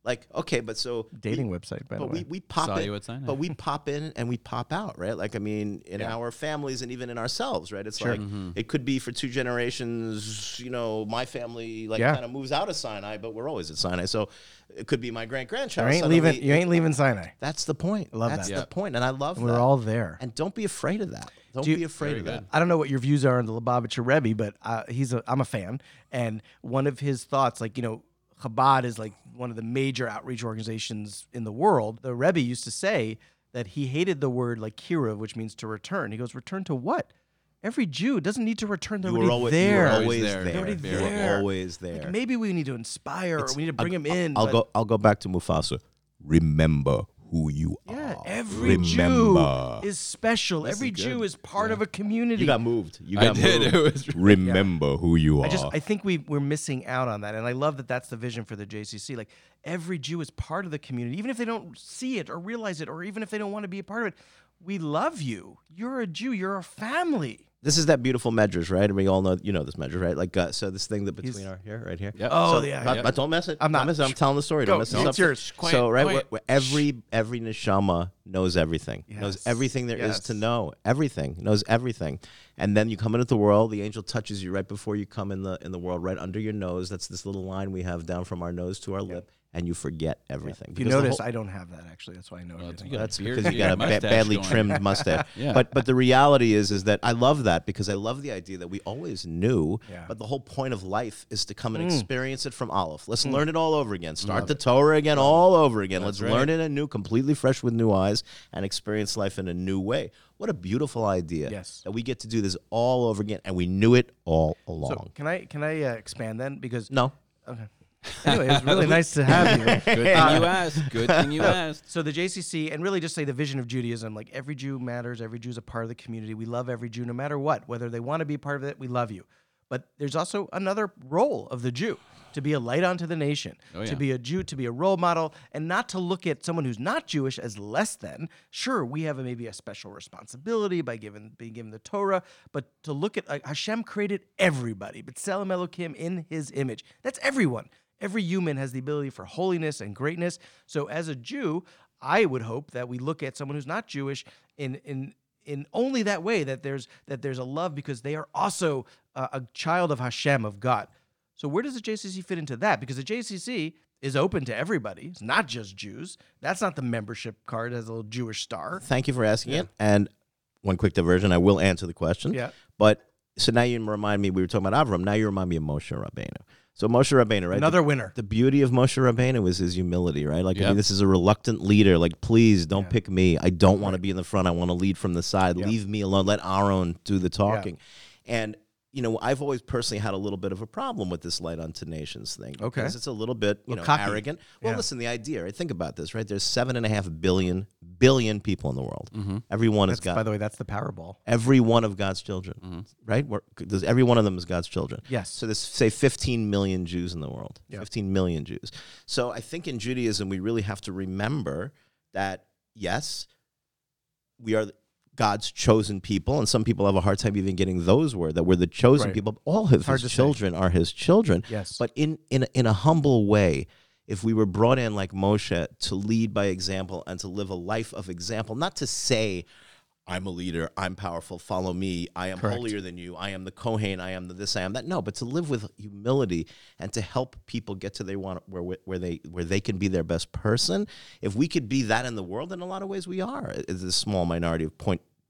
Like, okay, but so Dating website, by the way. we pop Saw in, you at Sinai. but we pop in and we pop out, right? Like, I mean, in our families and even in ourselves, right? It's like it could be for 2 generations. You know, my family kind of moves out of Sinai, but we're always at Sinai. So it could be my great-grandchild. You ain't leaving Sinai. That's the point. I love That's that. the point, and I love that. We're all there. And don't be afraid of that. Don't be afraid of that. I don't know what your views are on the Lubavitcher Rebbe, but I'm a fan. And one of his thoughts, like, you know, Chabad is like one of the major outreach organizations in the world. The Rebbe used to say that he hated the word like kiruv, which means to return. He goes, return to what? Every Jew doesn't need to return. They're already there. You were always there. there. They're already You there. were always there. Like, maybe we need to inspire or we need to bring him in. I'll go back to Mufasa. Remember who you Yeah, are. every Jew is special. Every Jew is part of a community. You got moved. I did. It was Remember who you are. I think we're missing out on that, and I love that that's the vision for the JCC. Like, every Jew is part of the community, even if they don't see it or realize it, or even if they don't want to be a part of it. We love you. You're a Jew. You're a family. This is that beautiful medrash, right? And we all know, you know this medrash, right? Like, so this thing that between our here, right here. Yep. Oh, So, yeah. but don't mess it. I'm not. Don't mess it. I'm telling the story. Go. Don't mess this It's up. yours. So, right, quiet. where every neshama knows everything. Knows Yes. everything there is Yes. to know. Everything. Knows everything. And then you come into the world. The angel touches you right before you come in the world, right under your nose. That's this little line we have down from our nose to our lip, and you forget everything. If you Because the notice, whole- I don't have that, actually. That's why I know everything. That's beard, because you got a mustache badly going. trimmed mustache. Yeah. But the reality is that I love that because I love the idea that we always knew, Yeah. but the whole point of life is to come and experience it from Aleph. Let's learn it all over again. Start the Torah again, all over again. Let's learn it anew, completely fresh with new eyes, and experience life in a new way. What a beautiful idea! Yes. That we get to do this all over again, and we knew it all along. So can I expand then? Because No. okay. Anyway, it was really nice to have you. Good thing you asked. Good thing you asked. So the JCC, and really just say the vision of Judaism, like every Jew matters, every Jew is a part of the community. We love every Jew no matter what. Whether they want to be a part of it, we love you. But there's also another role of the Jew, to be a light unto the nation, to be a Jew, to be a role model, and not to look at someone who's not Jewish as less than. Sure, we have maybe a special responsibility by being given the Torah, but to look at Hashem created everybody, B'Tselem Elokim in his image. That's everyone. Every human has the ability for holiness and greatness. So as a Jew, I would hope that we look at someone who's not Jewish in only that way, that there's a love because they are also a child of Hashem, of God. So where does the JCC fit into that? Because the JCC is open to everybody. It's not just Jews. That's not the membership card as a little Jewish star. Thank you for asking it. And one quick diversion, I will answer the question. Yeah. But so now you remind me, we were talking about Avram, now you remind me of Moshe Rabbeinu. So Moshe Rabbeinu, right? Another winner. The beauty of Moshe Rabbeinu was his humility, right? Like, I Yep. mean, this is a reluctant leader. Like, please don't pick me. I don't want to be in the front. I want to lead from the side. Yeah. Leave me alone. Let Aaron do the talking. And, you know, I've always personally had a little bit of a problem with this light unto nations thing. Okay. Because it's a little bit, you know, cocky. arrogant. Well, Yeah. listen, the idea, right? Think about this, right? There's 7.5 billion people in the world. Every one is God. By the way, that's the Powerball. Every one of God's children, right? Every one of them is God's children. Yes. So there's, say, 15 million Jews in the world. Yeah. 15 million Jews. So I think in Judaism, we really have to remember that, yes, we are God's chosen people, and some people have a hard time even getting those words, that we're the chosen Right. people. But all of Hard his to say. children are his children. Yes. But in a humble way, if we were brought in like Moshe to lead by example and to live a life of example, not to say, I'm a leader, I'm powerful, follow me, I am Correct. holier than you, I am the Kohen, I am the this, I am that. No, but to live with humility and to help people get to where they can be their best person. If we could be that in the world, in a lot of ways we are. It's a small minority of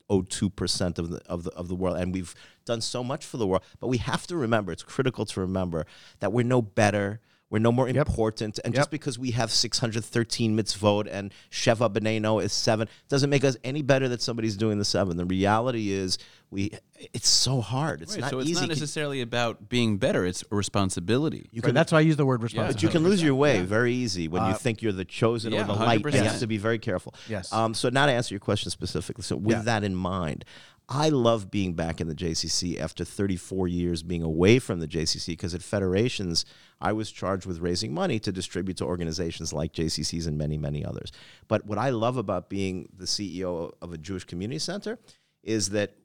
0.02% of the world, and we've done so much for the world. But we have to remember, it's critical to remember that we're no better. We're no more important. And just because we have 613 mitzvot and Sheva B'nai is 7, doesn't make us any better that somebody's doing the 7. The reality is it's so hard. It's Right, not so it's easy. not necessarily about being better. It's a responsibility. Right, that's why I use the word responsibility. But you can lose your way very easy when you think you're the chosen or yeah, the light. You 100%. have to be very careful. Yes. So now to answer your question specifically, so with that in mind, I love being back in the JCC after 34 years being away from the JCC, because at federations, I was charged with raising money to distribute to organizations like JCCs and many, many others. But what I love about being the CEO of a Jewish community center is that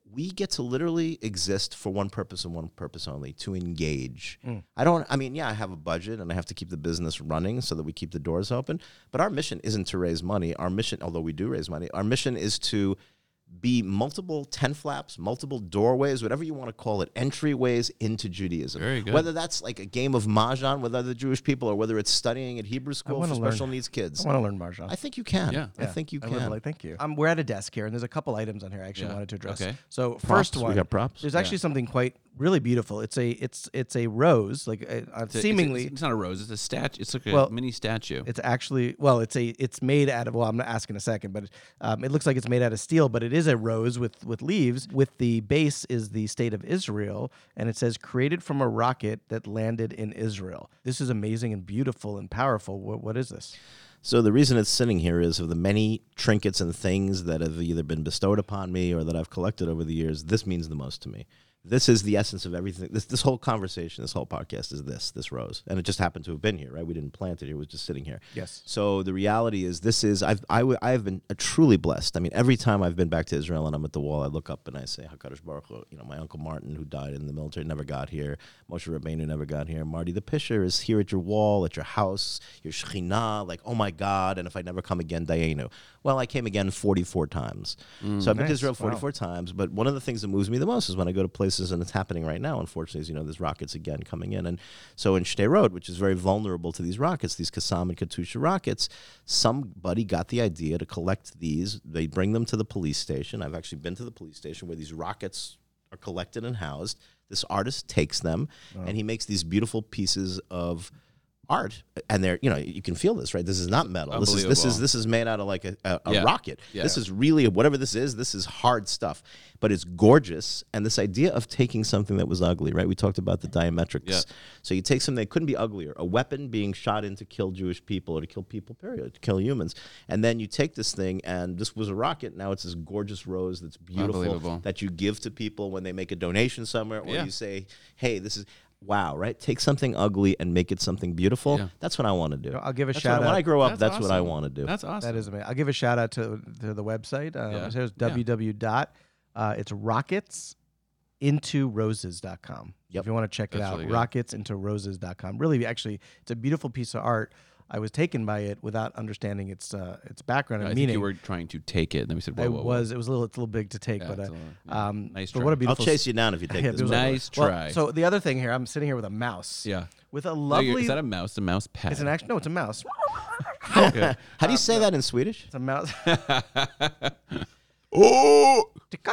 we get to literally exist for one purpose and one purpose only, to engage. I have a budget and I have to keep the business running so that we keep the doors open. But our mission isn't to raise money. Our mission, although we do raise money, our mission is to be multiple tent flaps, multiple doorways, whatever you want to call it, entryways into Judaism. Very good. Whether that's like a game of mahjong with other Jewish people or whether it's studying at Hebrew school for special needs kids. I want to learn Mahjong. I think you can. Yeah. I think you I can. would like, thank you. We're at a desk here, and there's a couple items on here I actually wanted to address. Okay. So Props. first one, We got props. there's actually something quite really beautiful. It's a rose, like seemingly. It's not a rose. It's a statue. It's like a Well, mini statue. It's actually it's made out of. Well, I'm going to ask in a second, but it looks like it's made out of steel. But it is a rose with leaves. With the base is the state of Israel, and it says created from a rocket that landed in Israel. This is amazing and beautiful and powerful. What is this? So the reason it's sitting here is of the many trinkets and things that have either been bestowed upon me or that I've collected over the years, this means the most to me. This is the essence of everything. This whole conversation, this whole podcast is this rose. And it just happened to have been here, right? We didn't plant it. It was just sitting here. Yes. So the reality is I've been truly blessed. I mean, every time I've been back to Israel and I'm at the wall, I look up and I say, HaKadosh Baruch Hu, my Uncle Martin, who died in the military, never got here. Moshe Rabbeinu never got here. Marty the Pisher is here at your wall, at your house, your Shekhinah, like, oh my God, and if I never come again, Dayenu. Well, I came again 44 times. So I've been to Israel 44 times, but one of the things that moves me the most is when I go to places, and it's happening right now, unfortunately, is, there's rockets again coming in. And so in Sderot, which is very vulnerable to these rockets, these Qassam and Katusha rockets, somebody got the idea to collect these. They bring them to the police station. I've actually been to the police station where these rockets are collected and housed. This artist takes them, and he makes these beautiful pieces of art, and they're, you can feel this, right? This is not metal. This is made out of like a rocket. Yeah. This is really whatever this is hard stuff, but it's gorgeous. And this idea of taking something that was ugly, right? We talked about the diametrics. Yeah. So you take something that couldn't be uglier, a weapon being shot in to kill Jewish people or to kill people, period, to kill humans. And then you take this thing, and this was a rocket. Now it's this gorgeous rose that's beautiful Unbelievable. that you give to people when they make a donation somewhere, or you say, hey, this is wow, right? Take something ugly and make it something beautiful. Yeah. That's what I want to do. I'll give a That's shout out. When I grow up, that's awesome. what I want to do. That's awesome. That is amazing. I'll give a shout out to the website. It says www. It's rocketsintoroses.com. Yep. If you want to check it out, really rocketsintoroses.com. Really, actually, it's a beautiful piece of art. I was taken by it without understanding its background and I meaning. think you were trying to take it, and then we said, whoa, whoa, whoa. It was a little big to take, but nice but try. what a I'll beautiful. chase you down if you take Yeah, this. it was one. Nice Well, try. so the other thing here, I'm sitting here with a mouse. Yeah. With a No, lovely. is that a mouse? A mouse pad. It's an actual. No, it's a mouse. Okay. How do you say that in Swedish? It's a mouse. Oh!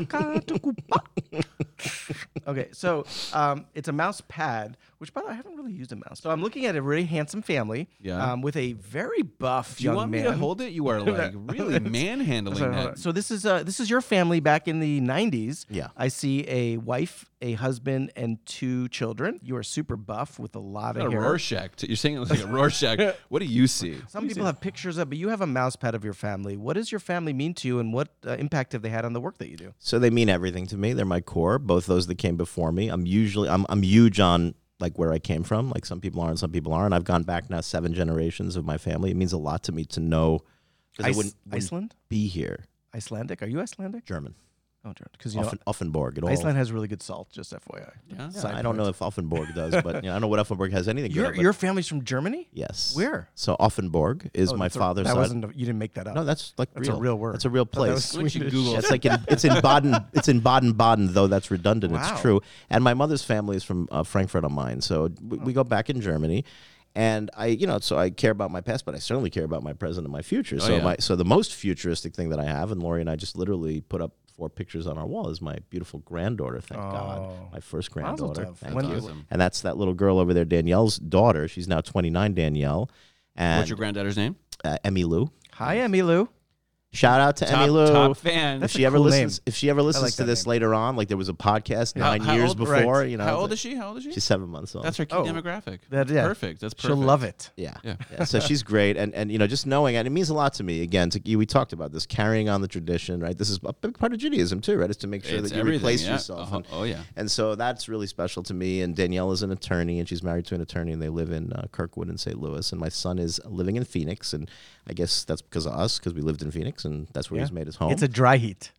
Okay, so it's a mouse pad, which by the way, I haven't really used a mouse. So I'm looking at a really handsome family with a very buff Do you young want man. me to hold it? You are like really manhandling that. So this is your family back in the 90s. Yeah. I see a wife, a husband, and 2 children. You are super buff with a lot Not of a hair. Rorschach. You're saying it looks like a Rorschach. What do you see? Some people have pictures of, but you have a mouse pad of your family. What does your family mean to you, and what impact have they had on the work that you do? So they mean everything to me. They're my core. Both those that came before me. I'm huge on like where I came from. Like some people are and some people aren't. I've gone back now 7 generations of my family. It means a lot to me to know because I wouldn't Iceland? be here. Icelandic? Are you Icelandic? German. Oh, German. Because you know, Offenborg. It all. Iceland has really good salt, just FYI. Yeah. Yeah, I don't know if Offenborg does, but I don't know what Offenborg has anything good. Your family's from Germany? Yes. Where? So Offenborg is my father's That side. wasn't. You didn't make that up. No, that's like That's a real word. That's a real I thought that place. was Once you Swedish. Google Yeah, it's like it's in Baden. It's in Baden-Baden, though that's redundant. Wow. It's true. And my mother's family is from Frankfurt am Main, so we go back in Germany. And so I care about my past, but I certainly care about my present and my future. So the most futuristic thing that I have, and Lori and I just literally put up 4 pictures on our wall, is my beautiful granddaughter. Thank God, my first granddaughter. tov. Thank When- you. Awesome. And that's that little girl over there, Danielle's daughter. She's now 29, Danielle. And What's your granddaughter's name? Emmy Lou. Hi, Emilu. Shout out to Emmy Lou. Top fan. That's If she a ever cool listens, name. if she ever listens like to that this name. later on, like there was a podcast 9 How years old- before, right. How old is she? How old is she? She's 7 months old. That's her key Oh. demographic. That- yeah. Perfect. That's perfect. She'll love it. Yeah. Yeah. So she's great, and just knowing, and it means a lot to me. Again, we talked about this, carrying on the tradition, right? This is a big part of Judaism too, right? Is to make sure It's that you everything, replace yeah. yourself. Uh-huh. Oh, yeah. And so that's really special to me. And Danielle is an attorney, and she's married to an attorney, and they live in Kirkwood and St. Louis. And my son is living in Phoenix, and I guess that's because of us, because we lived in Phoenix, and that's where he's made his home. It's a dry heat.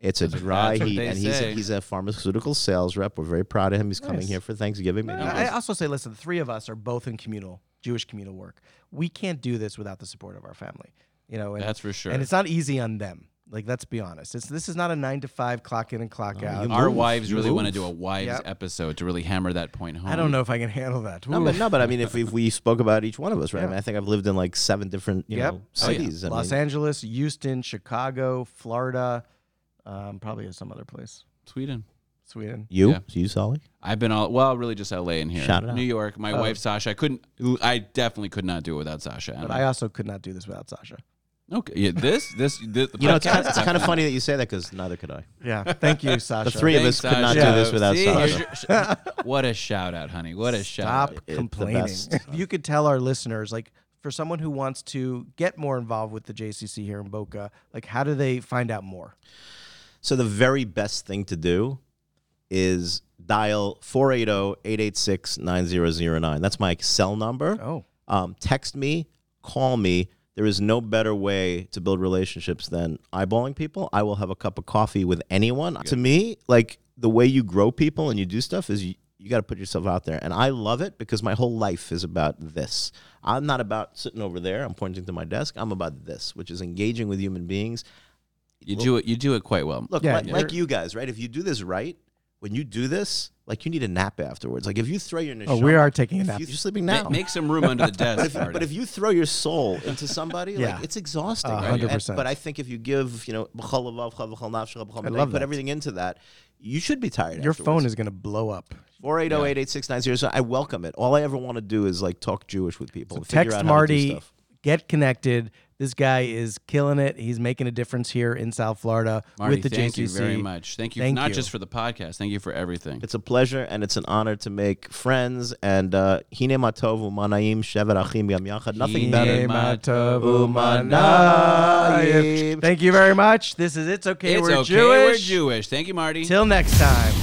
It's a dry That's what heat, they and say. he's a pharmaceutical sales rep. We're very proud of him. He's coming Nice. here for Thanksgiving. I also say, listen, the three of us are both in Jewish communal work. We can't do this without the support of our family. And, That's for sure. And it's not easy on them. Like, let's be honest. This is not a 9 to 5 clock in and clock out. Our move. wives You really want to move. do a wives Yep. episode to really hammer that point home. I don't know if I can handle that. No, but I mean, if we spoke about each one of us, right? Yeah. I mean, I think I've lived in like 7 different, Yep. cities. I Los mean, Angeles, Houston, Chicago, Florida, probably some other place. Sweden. Sweden. You, Yeah. Solly? I've been really just LA in here. Shout it out. New York. My wife Sasha. I definitely could not do it without Sasha. But I also could not do this without Sasha. Okay. Yeah. This. You know, it's kind of funny that you say that because neither could I. Yeah. Thank you, Sasha. The three of us could not do this without See, Sasha. what a shout out, honey. What a shout Stop out. the complaining. best. If you could tell our listeners, like, for someone who wants to get more involved with the JCC here in Boca, like, how do they find out more? So the very best thing to do is dial 480-886-9009. That's my cell number. Oh. Text me, call me. There is no better way to build relationships than eyeballing people. I will have a cup of coffee with anyone. To me, like, the way you grow people and you do stuff is you got to put yourself out there. And I love it because my whole life is about this. I'm not about sitting over there. I'm pointing to my desk. I'm about this, which is engaging with human beings. You do it quite well. Look, Yeah, like you guys, right? If you do this right, when you do this, like, you need a nap afterwards. Like, if you throw your Oh, we are taking a nap. you're sleeping now. Make some room under the desk. Marty. But if you throw your soul into somebody, Yeah. like, it's exhausting. 100%. But I think if you give, I love put that. everything into that, you should be tired. Your phone is going to blow up. 480-886-9009. So I welcome it. All I ever want to do is, like, talk Jewish with people. So and figure text out how to do Marty, stuff. get connected. This guy is killing it. He's making a difference here in South Florida Marty, with the thank JCC. you very much. Thank you, Thank not you. just for the podcast. Thank you for everything. It's a pleasure and it's an honor to make friends. And Hine matov u'manayim shever achim yam yachad. Nothing better. Hine Matov u'manayim. Thank you very much. This is It's Okay, It's We're okay. Jewish. We're Jewish. Thank you, Marty. Till next time.